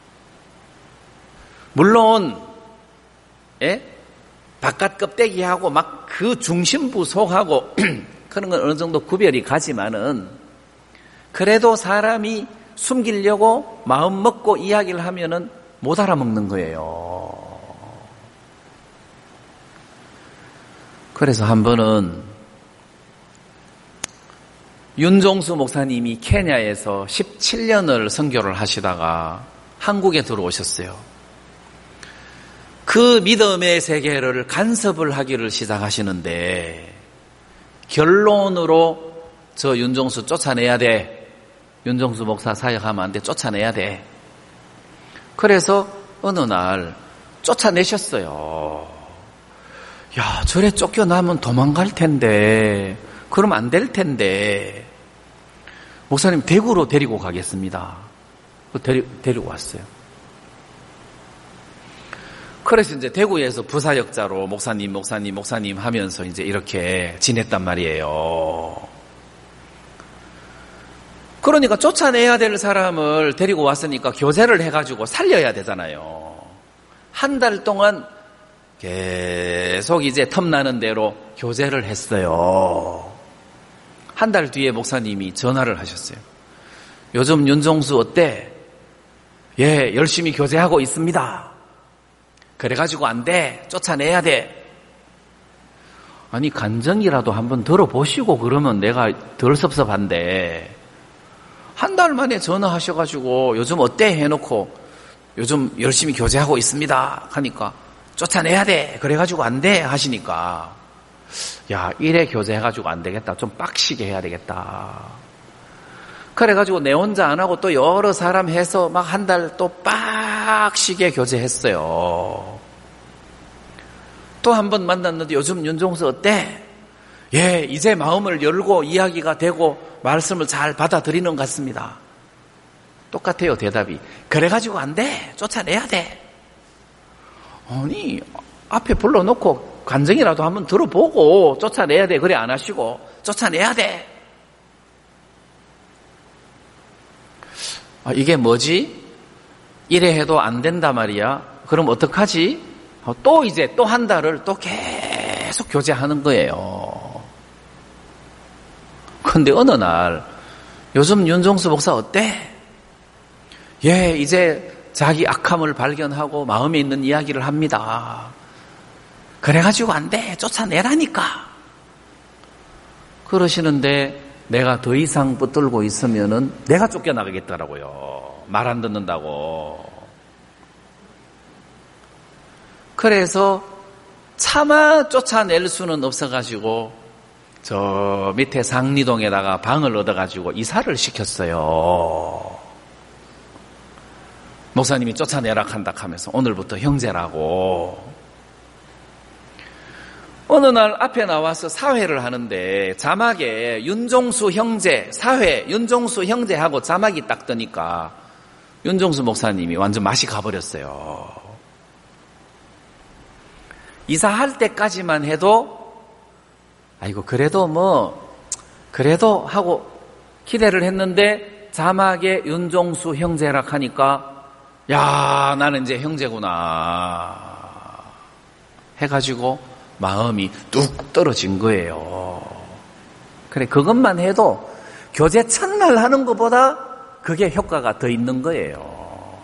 물론 예? 바깥 껍데기하고 막 그 중심부 속하고 그런 건 어느 정도 구별이 가지만은 그래도 사람이 숨기려고 마음 먹고 이야기를 하면은 못 알아먹는 거예요. 그래서 한 번은 윤종수 목사님이 케냐에서 십칠 년을 선교를 하시다가 한국에 들어오셨어요. 그 믿음의 세계를 간섭을 하기를 시작하시는데 결론으로 저 윤종수 쫓아내야 돼. 윤종수 목사 사역하면 안 돼. 쫓아내야 돼. 그래서 어느 날 쫓아내셨어요. 야, 저래 쫓겨나면 도망갈 텐데, 그럼 안 될 텐데, 목사님 대구로 데리고 가겠습니다. 데리, 데리고 왔어요. 그래서 이제 대구에서 부사역자로 목사님, 목사님, 목사님 하면서 이제 이렇게 지냈단 말이에요. 그러니까 쫓아내야 될 사람을 데리고 왔으니까 교제를 해가지고 살려야 되잖아요. 한 달 동안 계속 이제 텀나는 대로 교제를 했어요. 한 달 뒤에 목사님이 전화를 하셨어요. 요즘 윤종수 어때? 예, 열심히 교제하고 있습니다. 그래가지고 안 돼. 쫓아내야 돼. 아니, 간증이라도 한번 들어보시고 그러면 내가 덜 섭섭한데 한 달 만에 전화하셔가지고 요즘 어때? 해놓고 요즘 열심히 교제하고 있습니다 하니까 쫓아내야 돼. 그래가지고 안 돼 하시니까 야, 이래 교제해가지고 안 되겠다. 좀 빡시게 해야 되겠다. 그래가지고 내 혼자 안 하고 또 여러 사람 해서 막 한 달 또 빡시게 교제했어요. 또 한 번 만났는데 요즘 윤종수 어때? 예, 이제 마음을 열고 이야기가 되고 말씀을 잘 받아들이는 것 같습니다. 똑같아요, 대답이. 그래가지고 안 돼. 쫓아내야 돼. 아니, 앞에 불러놓고 간증이라도 한번 들어보고 쫓아내야 돼. 그래 안 하시고 쫓아내야 돼. 아, 이게 뭐지? 이래 해도 안 된단 말이야. 그럼 어떡하지? 또 이제 또 한 달을 또 계속 교제하는 거예요. 근데 어느 날 요즘 윤종수 목사 어때? 예, 이제 자기 악함을 발견하고 마음에 있는 이야기를 합니다. 그래가지고 안 돼. 쫓아내라니까. 그러시는데 내가 더 이상 붙들고 있으면은 내가 쫓겨나가겠더라고요. 말 안 듣는다고. 그래서 차마 쫓아낼 수는 없어가지고 저 밑에 상리동에다가 방을 얻어가지고 이사를 시켰어요. 목사님이 쫓아내라 한다 하면서 오늘부터 형제라고. 어느 날 앞에 나와서 사회를 하는데 자막에 윤종수 형제, 사회 윤종수 형제하고 자막이 딱 뜨니까 윤종수 목사님이 완전 맛이 가버렸어요. 이사할 때까지만 해도 아이고 그래도 뭐 그래도 하고 기대를 했는데 자막에 윤종수 형제라 하니까 야, 나는 이제 형제구나 해가지고 마음이 뚝 떨어진 거예요. 그래, 그것만 해도 교제 첫날 하는 것보다 그게 효과가 더 있는 거예요.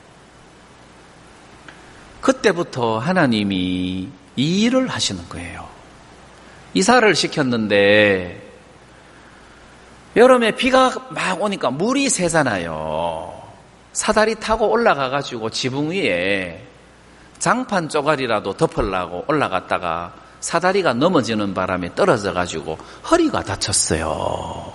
그때부터 하나님이 이 일을 하시는 거예요. 이사를 시켰는데 여름에 비가 막 오니까 물이 새잖아요. 사다리 타고 올라가가지고 지붕 위에 장판 쪼가리라도 덮으려고 올라갔다가 사다리가 넘어지는 바람에 떨어져가지고 허리가 다쳤어요.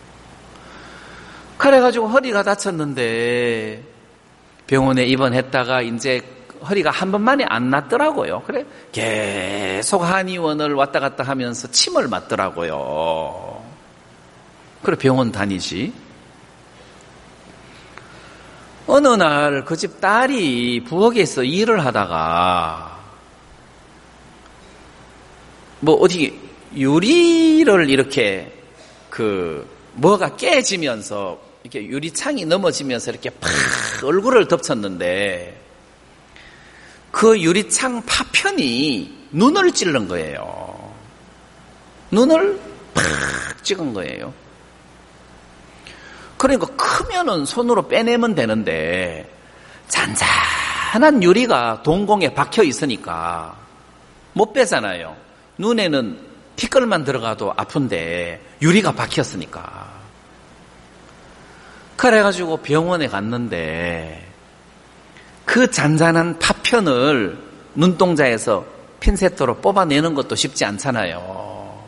그래가지고 허리가 다쳤는데 병원에 입원했다가 이제 허리가 한 번만에 안 낫더라고요. 그래 계속 한의원을 왔다 갔다 하면서 침을 맞더라고요. 그래 병원 다니지. 어느 날 그 집 딸이 부엌에서 일을 하다가 뭐 어디 유리를 이렇게 그 뭐가 깨지면서 이렇게 유리창이 넘어지면서 이렇게 팍 얼굴을 덮쳤는데 그 유리창 파편이 눈을 찌른 거예요. 눈을 팍 찍은 거예요. 그러니까 크면은 손으로 빼내면 되는데 잔잔한 유리가 동공에 박혀 있으니까 못 빼잖아요. 눈에는 티끌만 들어가도 아픈데 유리가 박혔으니까. 그래가지고 병원에 갔는데 그 잔잔한 파편을 눈동자에서 핀셋으로 뽑아내는 것도 쉽지 않잖아요.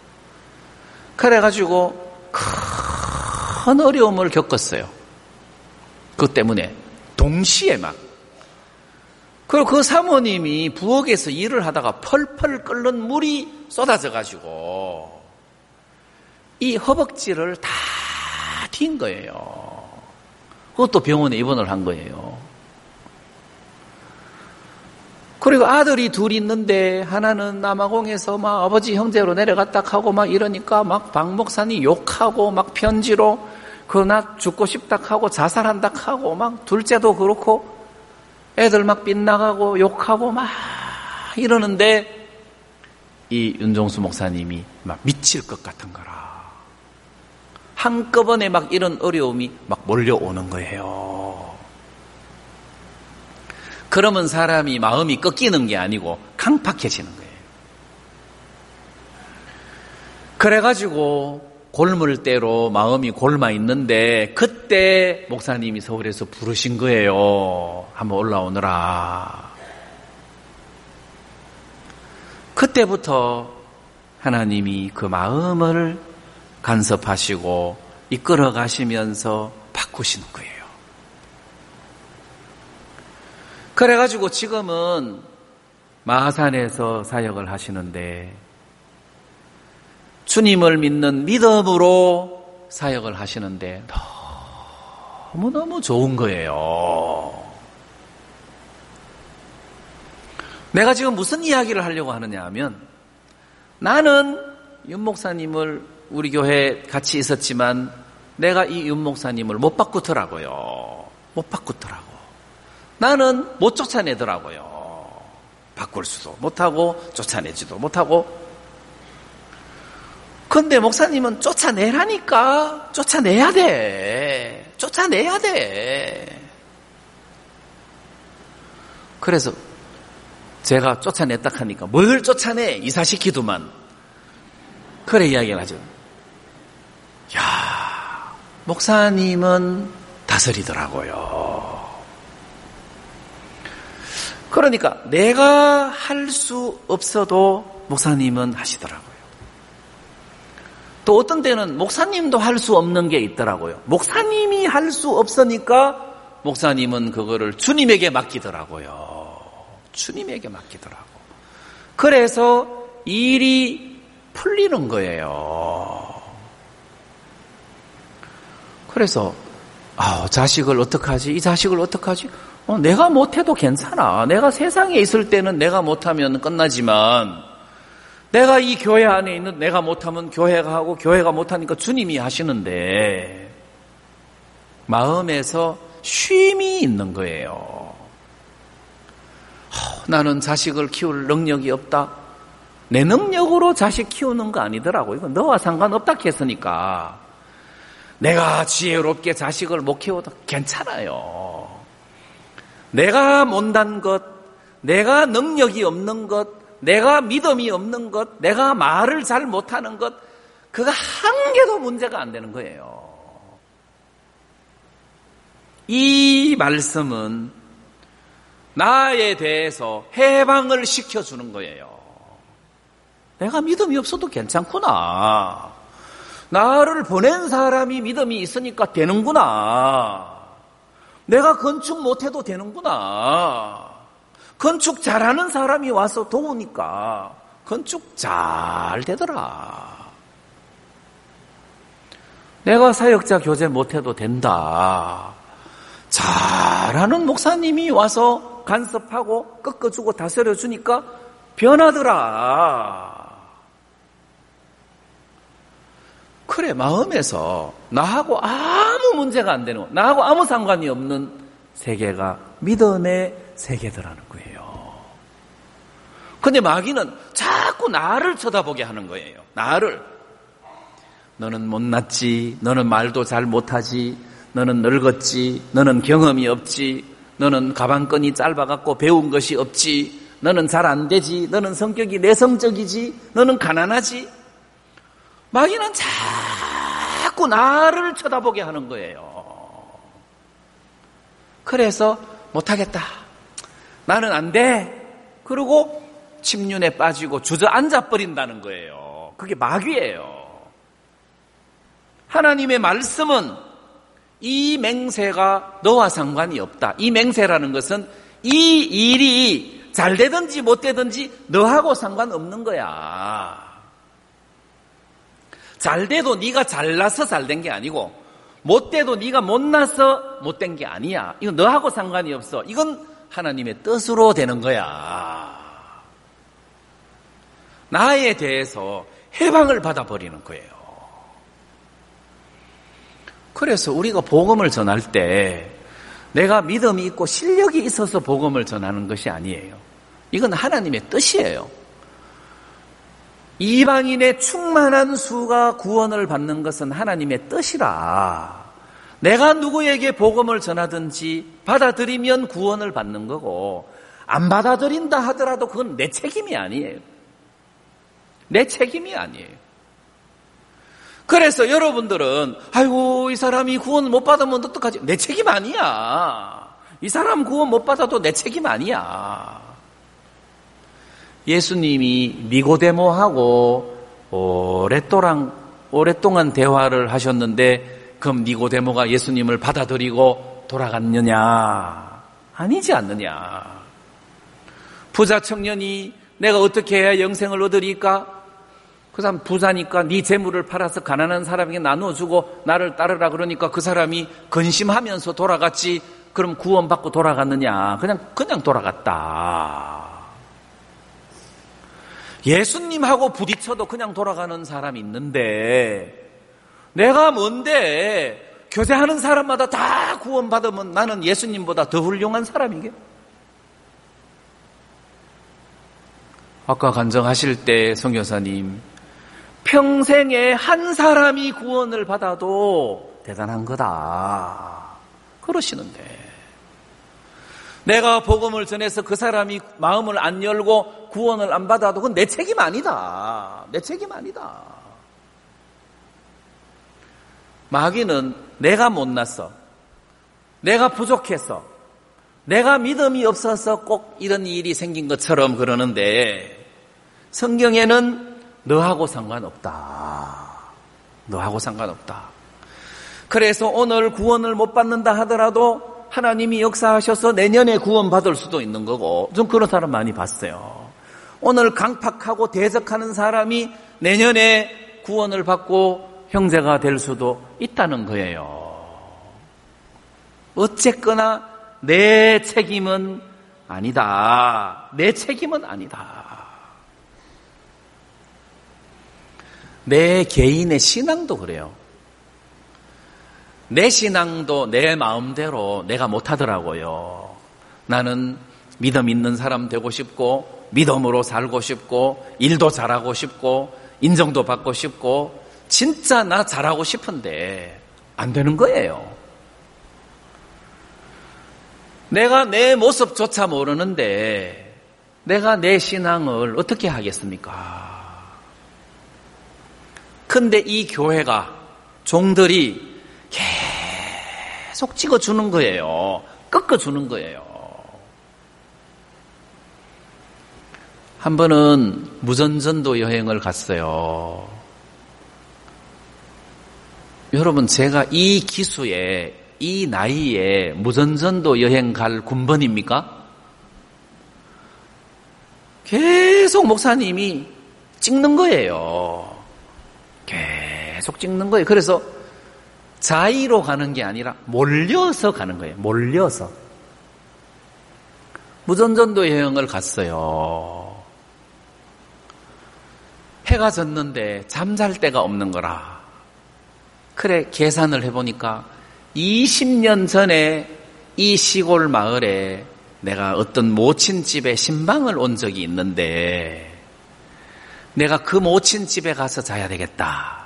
그래가지고 큰 어려움을 겪었어요. 그것 때문에 동시에 막. 그리고 그 사모님이 부엌에서 일을 하다가 펄펄 끓는 물이 쏟아져가지고 이 허벅지를 다 튄 거예요. 그것도 병원에 입원을 한 거예요. 그리고 아들이 둘이 있는데 하나는 남아공에서 막 아버지 형제로 내려갔다 하고 막 이러니까 막 박 목사님 욕하고 막 편지로 그 나 죽고 싶다 하고 자살한다 하고 막 둘째도 그렇고 애들 막 빗나가고 욕하고 막 이러는데 이 윤종수 목사님이 막 미칠 것 같은 거라. 한꺼번에 막 이런 어려움이 막 몰려오는 거예요. 그러면 사람이 마음이 꺾이는 게 아니고 강팍해지는 거예요. 그래가지고 골물 대로 마음이 골마 있는데 그때 목사님이 서울에서 부르신 거예요. 한번 올라오너라. 그때부터 하나님이 그 마음을 간섭하시고 이끌어 가시면서 바꾸시는 거예요. 그래가지고 지금은 마하산에서 사역을 하시는데 주님을 믿는 믿음으로 사역을 하시는데 너무너무 좋은 거예요. 내가 지금 무슨 이야기를 하려고 하느냐 하면 나는 윤 목사님을 우리 교회에 같이 있었지만 내가 이 윤 목사님을 못 바꾸더라고요. 못 바꾸더라고. 나는 못 쫓아내더라고요. 바꿀 수도 못하고 쫓아내지도 못하고. 근데 목사님은 쫓아내라니까. 쫓아내야 돼. 쫓아내야 돼. 그래서 제가 쫓아냈다 하니까 뭘 쫓아내? 이사시키더만. 그래 이야기를 하죠. 야, 목사님은 다스리더라고요. 그러니까 내가 할 수 없어도 목사님은 하시더라고요. 또 어떤 때는 목사님도 할 수 없는 게 있더라고요. 목사님이 할 수 없으니까 목사님은 그거를 주님에게 맡기더라고요. 주님에게 맡기더라고. 그래서 일이 풀리는 거예요. 그래서 아, 자식을 어떡하지? 이 자식을 어떡하지? 어, 내가 못해도 괜찮아. 내가 세상에 있을 때는 내가 못하면 끝나지만 내가 이 교회 안에 있는 내가 못하면 교회가 하고 교회가 못하니까 주님이 하시는데 마음에서 쉼이 있는 거예요. 어, 나는 자식을 키울 능력이 없다. 내 능력으로 자식 키우는 거 아니더라고. 이건 너와 상관없다 했으니까 내가 지혜롭게 자식을 못 키워도 괜찮아요. 내가 못난 것, 내가 능력이 없는 것, 내가 믿음이 없는 것, 내가 말을 잘 못하는 것, 그거 한 개도 문제가 안 되는 거예요. 이 말씀은 나에 대해서 해방을 시켜주는 거예요. 내가 믿음이 없어도 괜찮구나. 나를 보낸 사람이 믿음이 있으니까 되는구나. 내가 건축 못해도 되는구나. 건축 잘하는 사람이 와서 도우니까 건축 잘 되더라. 내가 사역자 교제 못해도 된다. 잘하는 목사님이 와서 간섭하고 꺾어주고 다스려주니까 변하더라. 그래, 마음에서 나하고 아무 문제가 안 되는, 나하고 아무 상관이 없는 세계가 믿음의 세계더라는 거예요. 근데 마귀는 자꾸 나를 쳐다보게 하는 거예요. 나를. 너는 못났지, 너는 말도 잘 못하지, 너는 늙었지, 너는 경험이 없지, 너는 가방끈이 짧아갖고 배운 것이 없지, 너는 잘 안 되지, 너는 성격이 내성적이지, 너는 가난하지. 마귀는 자꾸 나를 쳐다보게 하는 거예요. 그래서 못하겠다. 나는 안 돼. 그러고 침륜에 빠지고 주저앉아 버린다는 거예요. 그게 마귀예요. 하나님의 말씀은 이 맹세가 너와 상관이 없다. 이 맹세라는 것은 이 일이 잘 되든지 못 되든지 너하고 상관없는 거야. 잘 돼도 네가 잘나서 잘 된 게 아니고 못 돼도 네가 못나서 못 된 게 아니야. 이건 너하고 상관이 없어. 이건 하나님의 뜻으로 되는 거야. 나에 대해서 해방을 받아버리는 거예요. 그래서 우리가 복음을 전할 때 내가 믿음이 있고 실력이 있어서 복음을 전하는 것이 아니에요. 이건 하나님의 뜻이에요. 이방인의 충만한 수가 구원을 받는 것은 하나님의 뜻이라. 내가 누구에게 복음을 전하든지 받아들이면 구원을 받는 거고 안 받아들인다 하더라도 그건 내 책임이 아니에요. 내 책임이 아니에요. 그래서 여러분들은 아이고 이 사람이 구원 못 받으면 어떡하지? 내 책임 아니야. 이 사람 구원 못 받아도 내 책임 아니야. 예수님이 니고데모하고 오랫동안, 오랫동안 대화를 하셨는데 그럼 니고데모가 예수님을 받아들이고 돌아갔느냐? 아니지 않느냐. 부자 청년이 내가 어떻게 해야 영생을 얻으리까? 그 사람 부자니까 네 재물을 팔아서 가난한 사람에게 나눠주고 나를 따르라 그러니까 그 사람이 근심하면서 돌아갔지. 그럼 구원받고 돌아갔느냐? 그냥 그냥 돌아갔다. 예수님하고 부딪혀도 그냥 돌아가는 사람이 있는데 내가 뭔데 교제하는 사람마다 다 구원받으면 나는 예수님보다 더 훌륭한 사람이게? 아까 간증하실 때 선교사님 평생에 한 사람이 구원을 받아도 대단한 거다 그러시는데 내가 복음을 전해서 그 사람이 마음을 안 열고 구원을 안 받아도 그건 내 책임 아니다. 내 책임 아니다. 마귀는 내가 못났어. 내가 부족해서. 내가 믿음이 없어서 꼭 이런 일이 생긴 것처럼 그러는데 성경에는 너하고 상관없다. 너하고 상관없다. 그래서 오늘 구원을 못 받는다 하더라도 하나님이 역사하셔서 내년에 구원받을 수도 있는 거고 좀 그런 사람 많이 봤어요. 오늘 강팍하고 대적하는 사람이 내년에 구원을 받고 형제가 될 수도 있다는 거예요. 어쨌거나 내 책임은 아니다. 내 책임은 아니다. 내 개인의 신앙도 그래요. 내 신앙도 내 마음대로 내가 못하더라고요. 나는 믿음 있는 사람 되고 싶고 믿음으로 살고 싶고 일도 잘하고 싶고 인정도 받고 싶고 진짜 나 잘하고 싶은데 안 되는 거예요. 내가 내 모습조차 모르는데 내가 내 신앙을 어떻게 하겠습니까? 근데 이 교회가 종들이 계속 찍어주는 거예요. 꺾어주는 거예요. 한 번은 무전전도 여행을 갔어요. 여러분 제가 이 기수에 이 나이에 무전전도 여행 갈 군번입니까? 계속 목사님이 찍는 거예요. 계속 찍는 거예요. 그래서 자의로 가는 게 아니라 몰려서 가는 거예요. 몰려서. 무전전도 여행을 갔어요. 해가 졌는데 잠잘 데가 없는 거라. 그래 계산을 해보니까 이십 년 전에 이 시골 마을에 내가 어떤 모친집에 신방을 온 적이 있는데 내가 그 모친집에 가서 자야 되겠다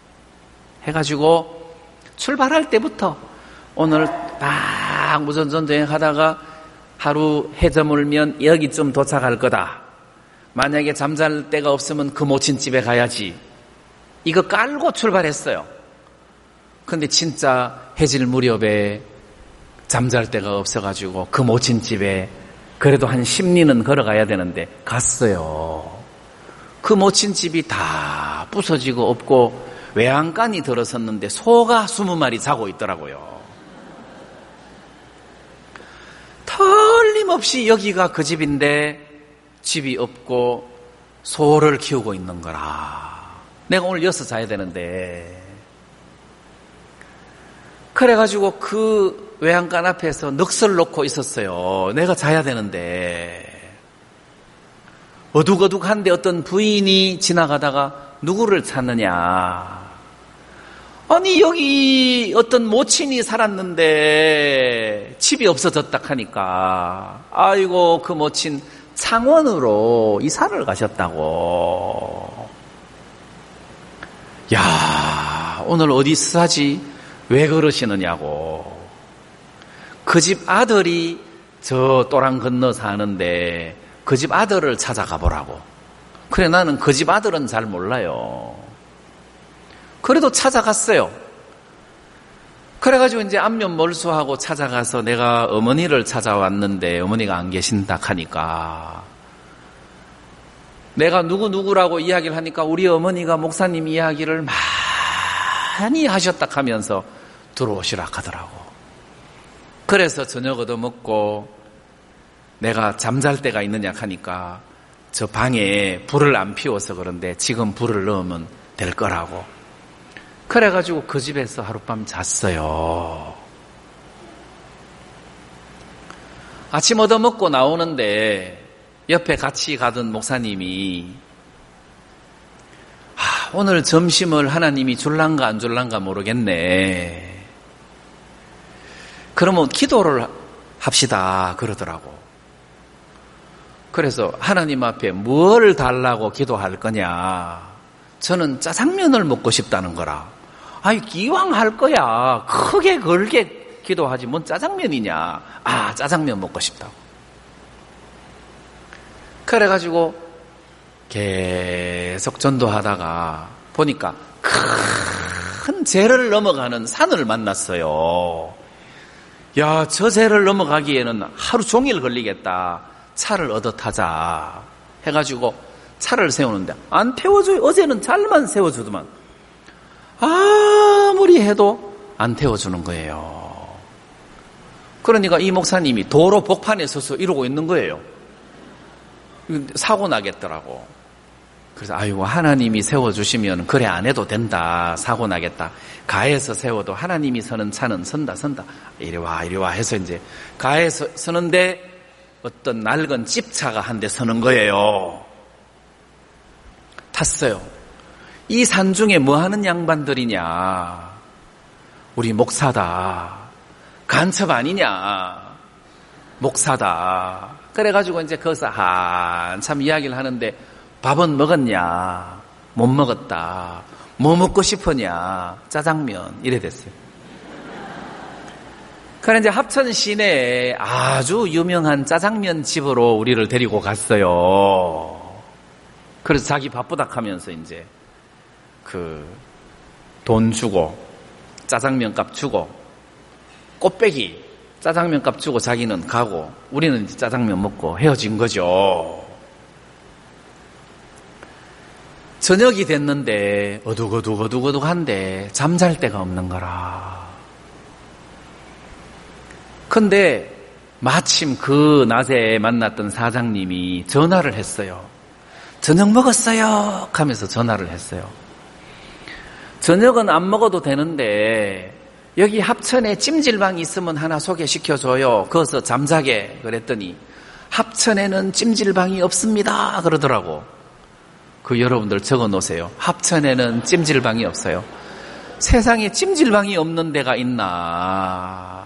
해가지고 출발할 때부터 오늘 막 무전전도 여행하다가 하루 해 저물면 여기쯤 도착할 거다. 만약에 잠잘 데가 없으면 그 모친집에 가야지. 이거 깔고 출발했어요. 근데 진짜 해질 무렵에 잠잘 데가 없어가지고 그 모친 집에 그래도 한 십 리는 걸어가야 되는데 갔어요. 그 모친 집이 다 부서지고 없고 외양간이 들어섰는데 소가 스무 마리 자고 있더라고요. 틀림없이 여기가 그 집인데 집이 없고 소를 키우고 있는 거라. 내가 오늘 여기서 자야 되는데. 그래가지고 그 외양간 앞에서 넋을 놓고 있었어요. 내가 자야 되는데. 어둑어둑한데 어떤 부인이 지나가다가 누구를 찾느냐. 아니 여기 어떤 모친이 살았는데 집이 없어졌다 하니까 아이고 그 모친 창원으로 이사를 가셨다고. 야 오늘 어디서 사지? 왜 그러시느냐고. 그 집 아들이 저 또랑 건너 사는데 그 집 아들을 찾아가 보라고. 그래 나는 그 집 아들은 잘 몰라요. 그래도 찾아갔어요. 그래가지고 이제 안면몰수하고 찾아가서 내가 어머니를 찾아왔는데 어머니가 안 계신다 하니까 내가 누구누구라고 이야기를 하니까 우리 어머니가 목사님 이야기를 많이 하셨다 하면서 들어오시라 하더라고. 그래서 저녁 얻어먹고 내가 잠잘 때가 있느냐 하니까 저 방에 불을 안 피워서 그런데 지금 불을 넣으면 될 거라고. 그래가지고 그 집에서 하룻밤 잤어요. 아침 얻어먹고 나오는데 옆에 같이 가던 목사님이 아, 오늘 점심을 하나님이 줄란가 안 줄란가 모르겠네. 그러면 기도를 합시다 그러더라고. 그래서 하나님 앞에 뭘 달라고 기도할 거냐. 저는 짜장면을 먹고 싶다는 거라. 아이 기왕 할 거야 크게 걸게 기도하지 뭔 짜장면이냐. 아 짜장면 먹고 싶다고. 그래가지고 계속 전도하다가 보니까 큰 제를 넘어가는 산을 만났어요. 야, 저 제를 넘어가기에는 하루 종일 걸리겠다. 차를 얻어 타자 해가지고 차를 세우는데 안 태워줘요. 어제는 잘만 세워주더만 아무리 해도 안 태워주는 거예요. 그러니까 이 목사님이 도로 복판에 서서 이러고 있는 거예요. 사고 나겠더라고. 그래서 아이고 하나님이 세워주시면 그래 안 해도 된다. 사고 나겠다. 가에서 세워도 하나님이 서는 차는 선다 선다. 이리 와 이리 와 해서 이제 가에서 서는데 어떤 낡은 집차가 한 대 서는 거예요. 탔어요. 이 산중에 뭐하는 양반들이냐. 우리 목사다. 간첩 아니냐. 목사다. 그래가지고 이제 거기서 한참 이야기를 하는데 밥은 먹었냐. 못 먹었다. 뭐 먹고 싶으냐. 짜장면. 이래 됐어요. 그래 이제 합천 시내에 아주 유명한 짜장면 집으로 우리를 데리고 갔어요. 그래서 자기 바쁘다 하면서 이제 그 돈 주고 짜장면 값 주고 꽃배기 짜장면 값 주고 자기는 가고 우리는 이제 짜장면 먹고 헤어진 거죠. 저녁이 됐는데 어둑어둑어둑어둑한데 잠잘 데가 없는 거라. 근데 마침 그 낮에 만났던 사장님이 전화를 했어요. 저녁 먹었어요 하면서 전화를 했어요. 저녁은 안 먹어도 되는데 여기 합천에 찜질방이 있으면 하나 소개시켜줘요. 거기서 잠자게 그랬더니 합천에는 찜질방이 없습니다 그러더라고. 그 여러분들 적어놓으세요. 합천에는 찜질방이 없어요. 세상에 찜질방이 없는 데가 있나.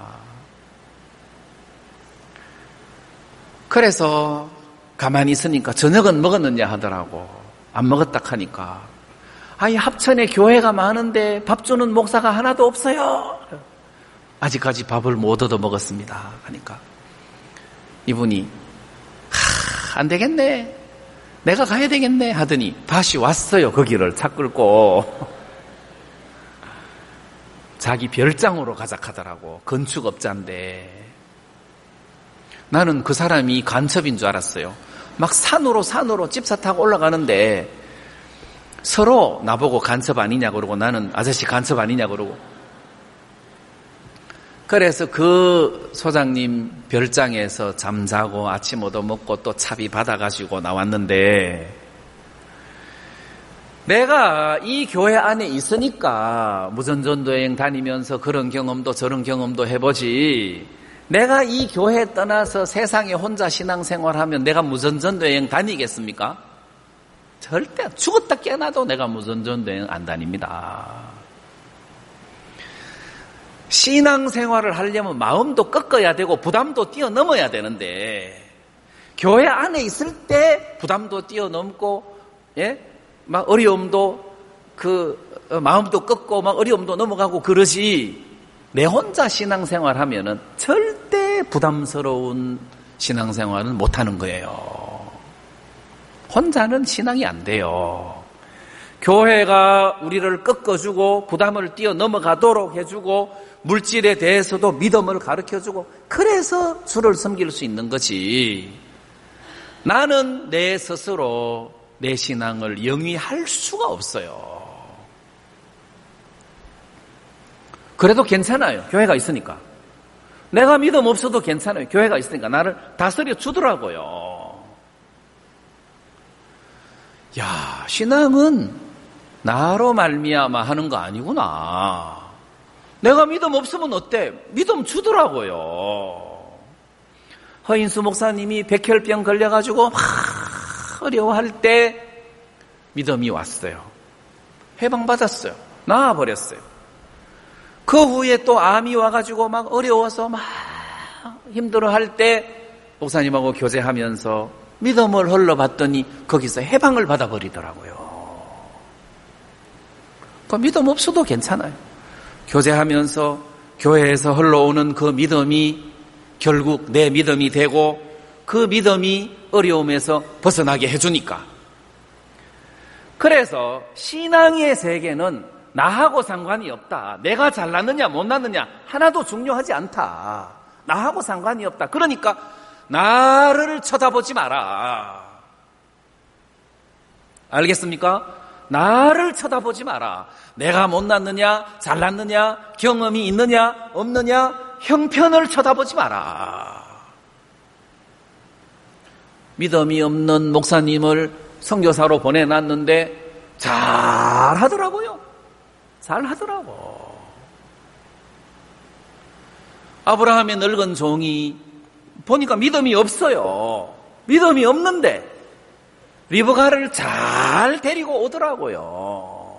그래서 가만히 있으니까 저녁은 먹었느냐 하더라고. 안 먹었다 하니까 아이 합천에 교회가 많은데 밥 주는 목사가 하나도 없어요. 아직까지 밥을 못 얻어 먹었습니다 하니까 이분이 하, 안 되겠네. 내가 가야 되겠네 하더니 다시 왔어요. 거기를 차 끌고 자기 별장으로 가작하더라고. 건축업자인데. 나는 그 사람이 간첩인 줄 알았어요. 막 산으로 산으로 집사 타고 올라가는데 서로 나보고 간첩 아니냐 그러고 나는 아저씨 간첩 아니냐 그러고. 그래서 그 소장님 별장에서 잠자고 아침 얻어먹고 또 차비 받아가지고 나왔는데, 내가 이 교회 안에 있으니까 무전전도여행 다니면서 그런 경험도 저런 경험도 해보지, 내가 이 교회 떠나서 세상에 혼자 신앙생활하면 내가 무전전도여행 다니겠습니까? 절대 죽었다 깨나도 내가 무전전도여행 안 다닙니다. 신앙생활을 하려면 마음도 꺾어야 되고 부담도 뛰어넘어야 되는데, 교회 안에 있을 때 부담도 뛰어넘고, 예? 막 어려움도 그 마음도 꺾고 막 어려움도 넘어가고 그러지, 내 혼자 신앙생활 하면은 절대 부담스러운 신앙생활은 못하는 거예요. 혼자는 신앙이 안 돼요. 교회가 우리를 꺾어주고 부담을 뛰어넘어가도록 해주고 물질에 대해서도 믿음을 가르쳐주고, 그래서 주를 섬길 수 있는 거지. 나는 내 스스로 내 신앙을 영위할 수가 없어요. 그래도 괜찮아요. 교회가 있으니까. 내가 믿음 없어도 괜찮아요. 교회가 있으니까 나를 다스려 주더라고요. 야, 신앙은 나로 말미암아 하는 거 아니구나. 내가 믿음 없으면 어때? 믿음 주더라고요. 허인수 목사님이 백혈병 걸려가지고 막 어려워할 때 믿음이 왔어요. 해방받았어요. 나아버렸어요. 그 후에 또 암이 와가지고 막 어려워서 막 힘들어할 때 목사님하고 교제하면서 믿음을 흘러봤더니 거기서 해방을 받아버리더라고요. 그 믿음 없어도 괜찮아요. 교제하면서 교회에서 흘러오는 그 믿음이 결국 내 믿음이 되고, 그 믿음이 어려움에서 벗어나게 해주니까. 그래서 신앙의 세계는 나하고 상관이 없다. 내가 잘났느냐 못났느냐 하나도 중요하지 않다. 나하고 상관이 없다. 그러니까 나를 쳐다보지 마라. 알겠습니까? 나를 쳐다보지 마라. 내가 못났느냐 잘났느냐 경험이 있느냐 없느냐 형편을 쳐다보지 마라. 믿음이 없는 목사님을 선교사로 보내놨는데 잘하더라고요. 잘하더라고. 아브라함의 늙은 종이 보니까 믿음이 없어요. 믿음이 없는데 리브가를 잘 데리고 오더라고요.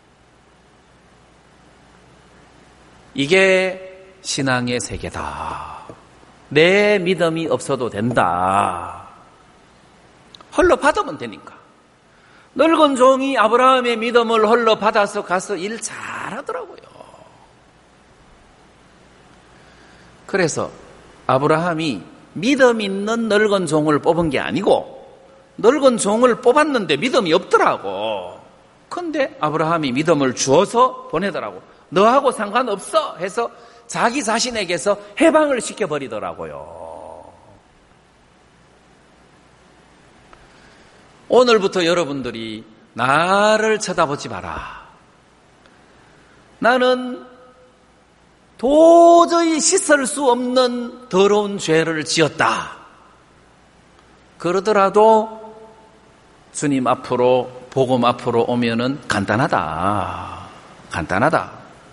이게 신앙의 세계다. 내 믿음이 없어도 된다. 헐러 받으면 되니까. 늙은 종이 아브라함의 믿음을 헐러 받아서 가서 일 잘하더라고요. 그래서 아브라함이 믿음 있는 늙은 종을 뽑은 게 아니고 늙은 종을 뽑았는데 믿음이 없더라고. 근데 아브라함이 믿음을 주어서 보내더라고. 너하고 상관없어 해서 자기 자신에게서 해방을 시켜버리더라고요. 오늘부터 여러분들이 나를 쳐다보지 마라. 나는 도저히 씻을 수 없는 더러운 죄를 지었다. 그러더라도 주님 앞으로, 복음 앞으로 오면은 간단하다. 간단하다.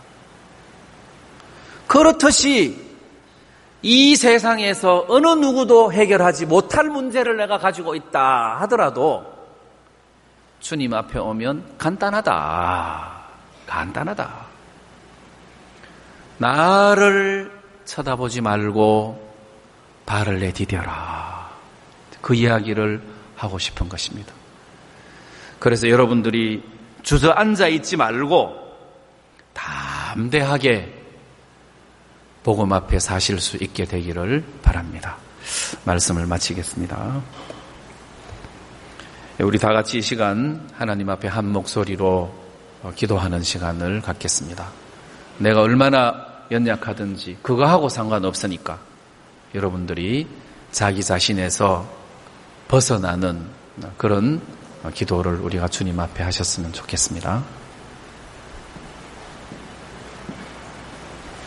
그렇듯이 이 세상에서 어느 누구도 해결하지 못할 문제를 내가 가지고 있다 하더라도 주님 앞에 오면 간단하다. 간단하다. 나를 쳐다보지 말고 발을 내디뎌라. 그 이야기를 하고 싶은 것입니다. 그래서 여러분들이 주저앉아 있지 말고 담대하게 복음 앞에 사실 수 있게 되기를 바랍니다. 말씀을 마치겠습니다. 우리 다 같이 이 시간 하나님 앞에 한 목소리로 기도하는 시간을 갖겠습니다. 내가 얼마나 연약하든지 그거하고 상관없으니까 여러분들이 자기 자신에서 벗어나는 그런 기도를 우리가 주님 앞에 하셨으면 좋겠습니다.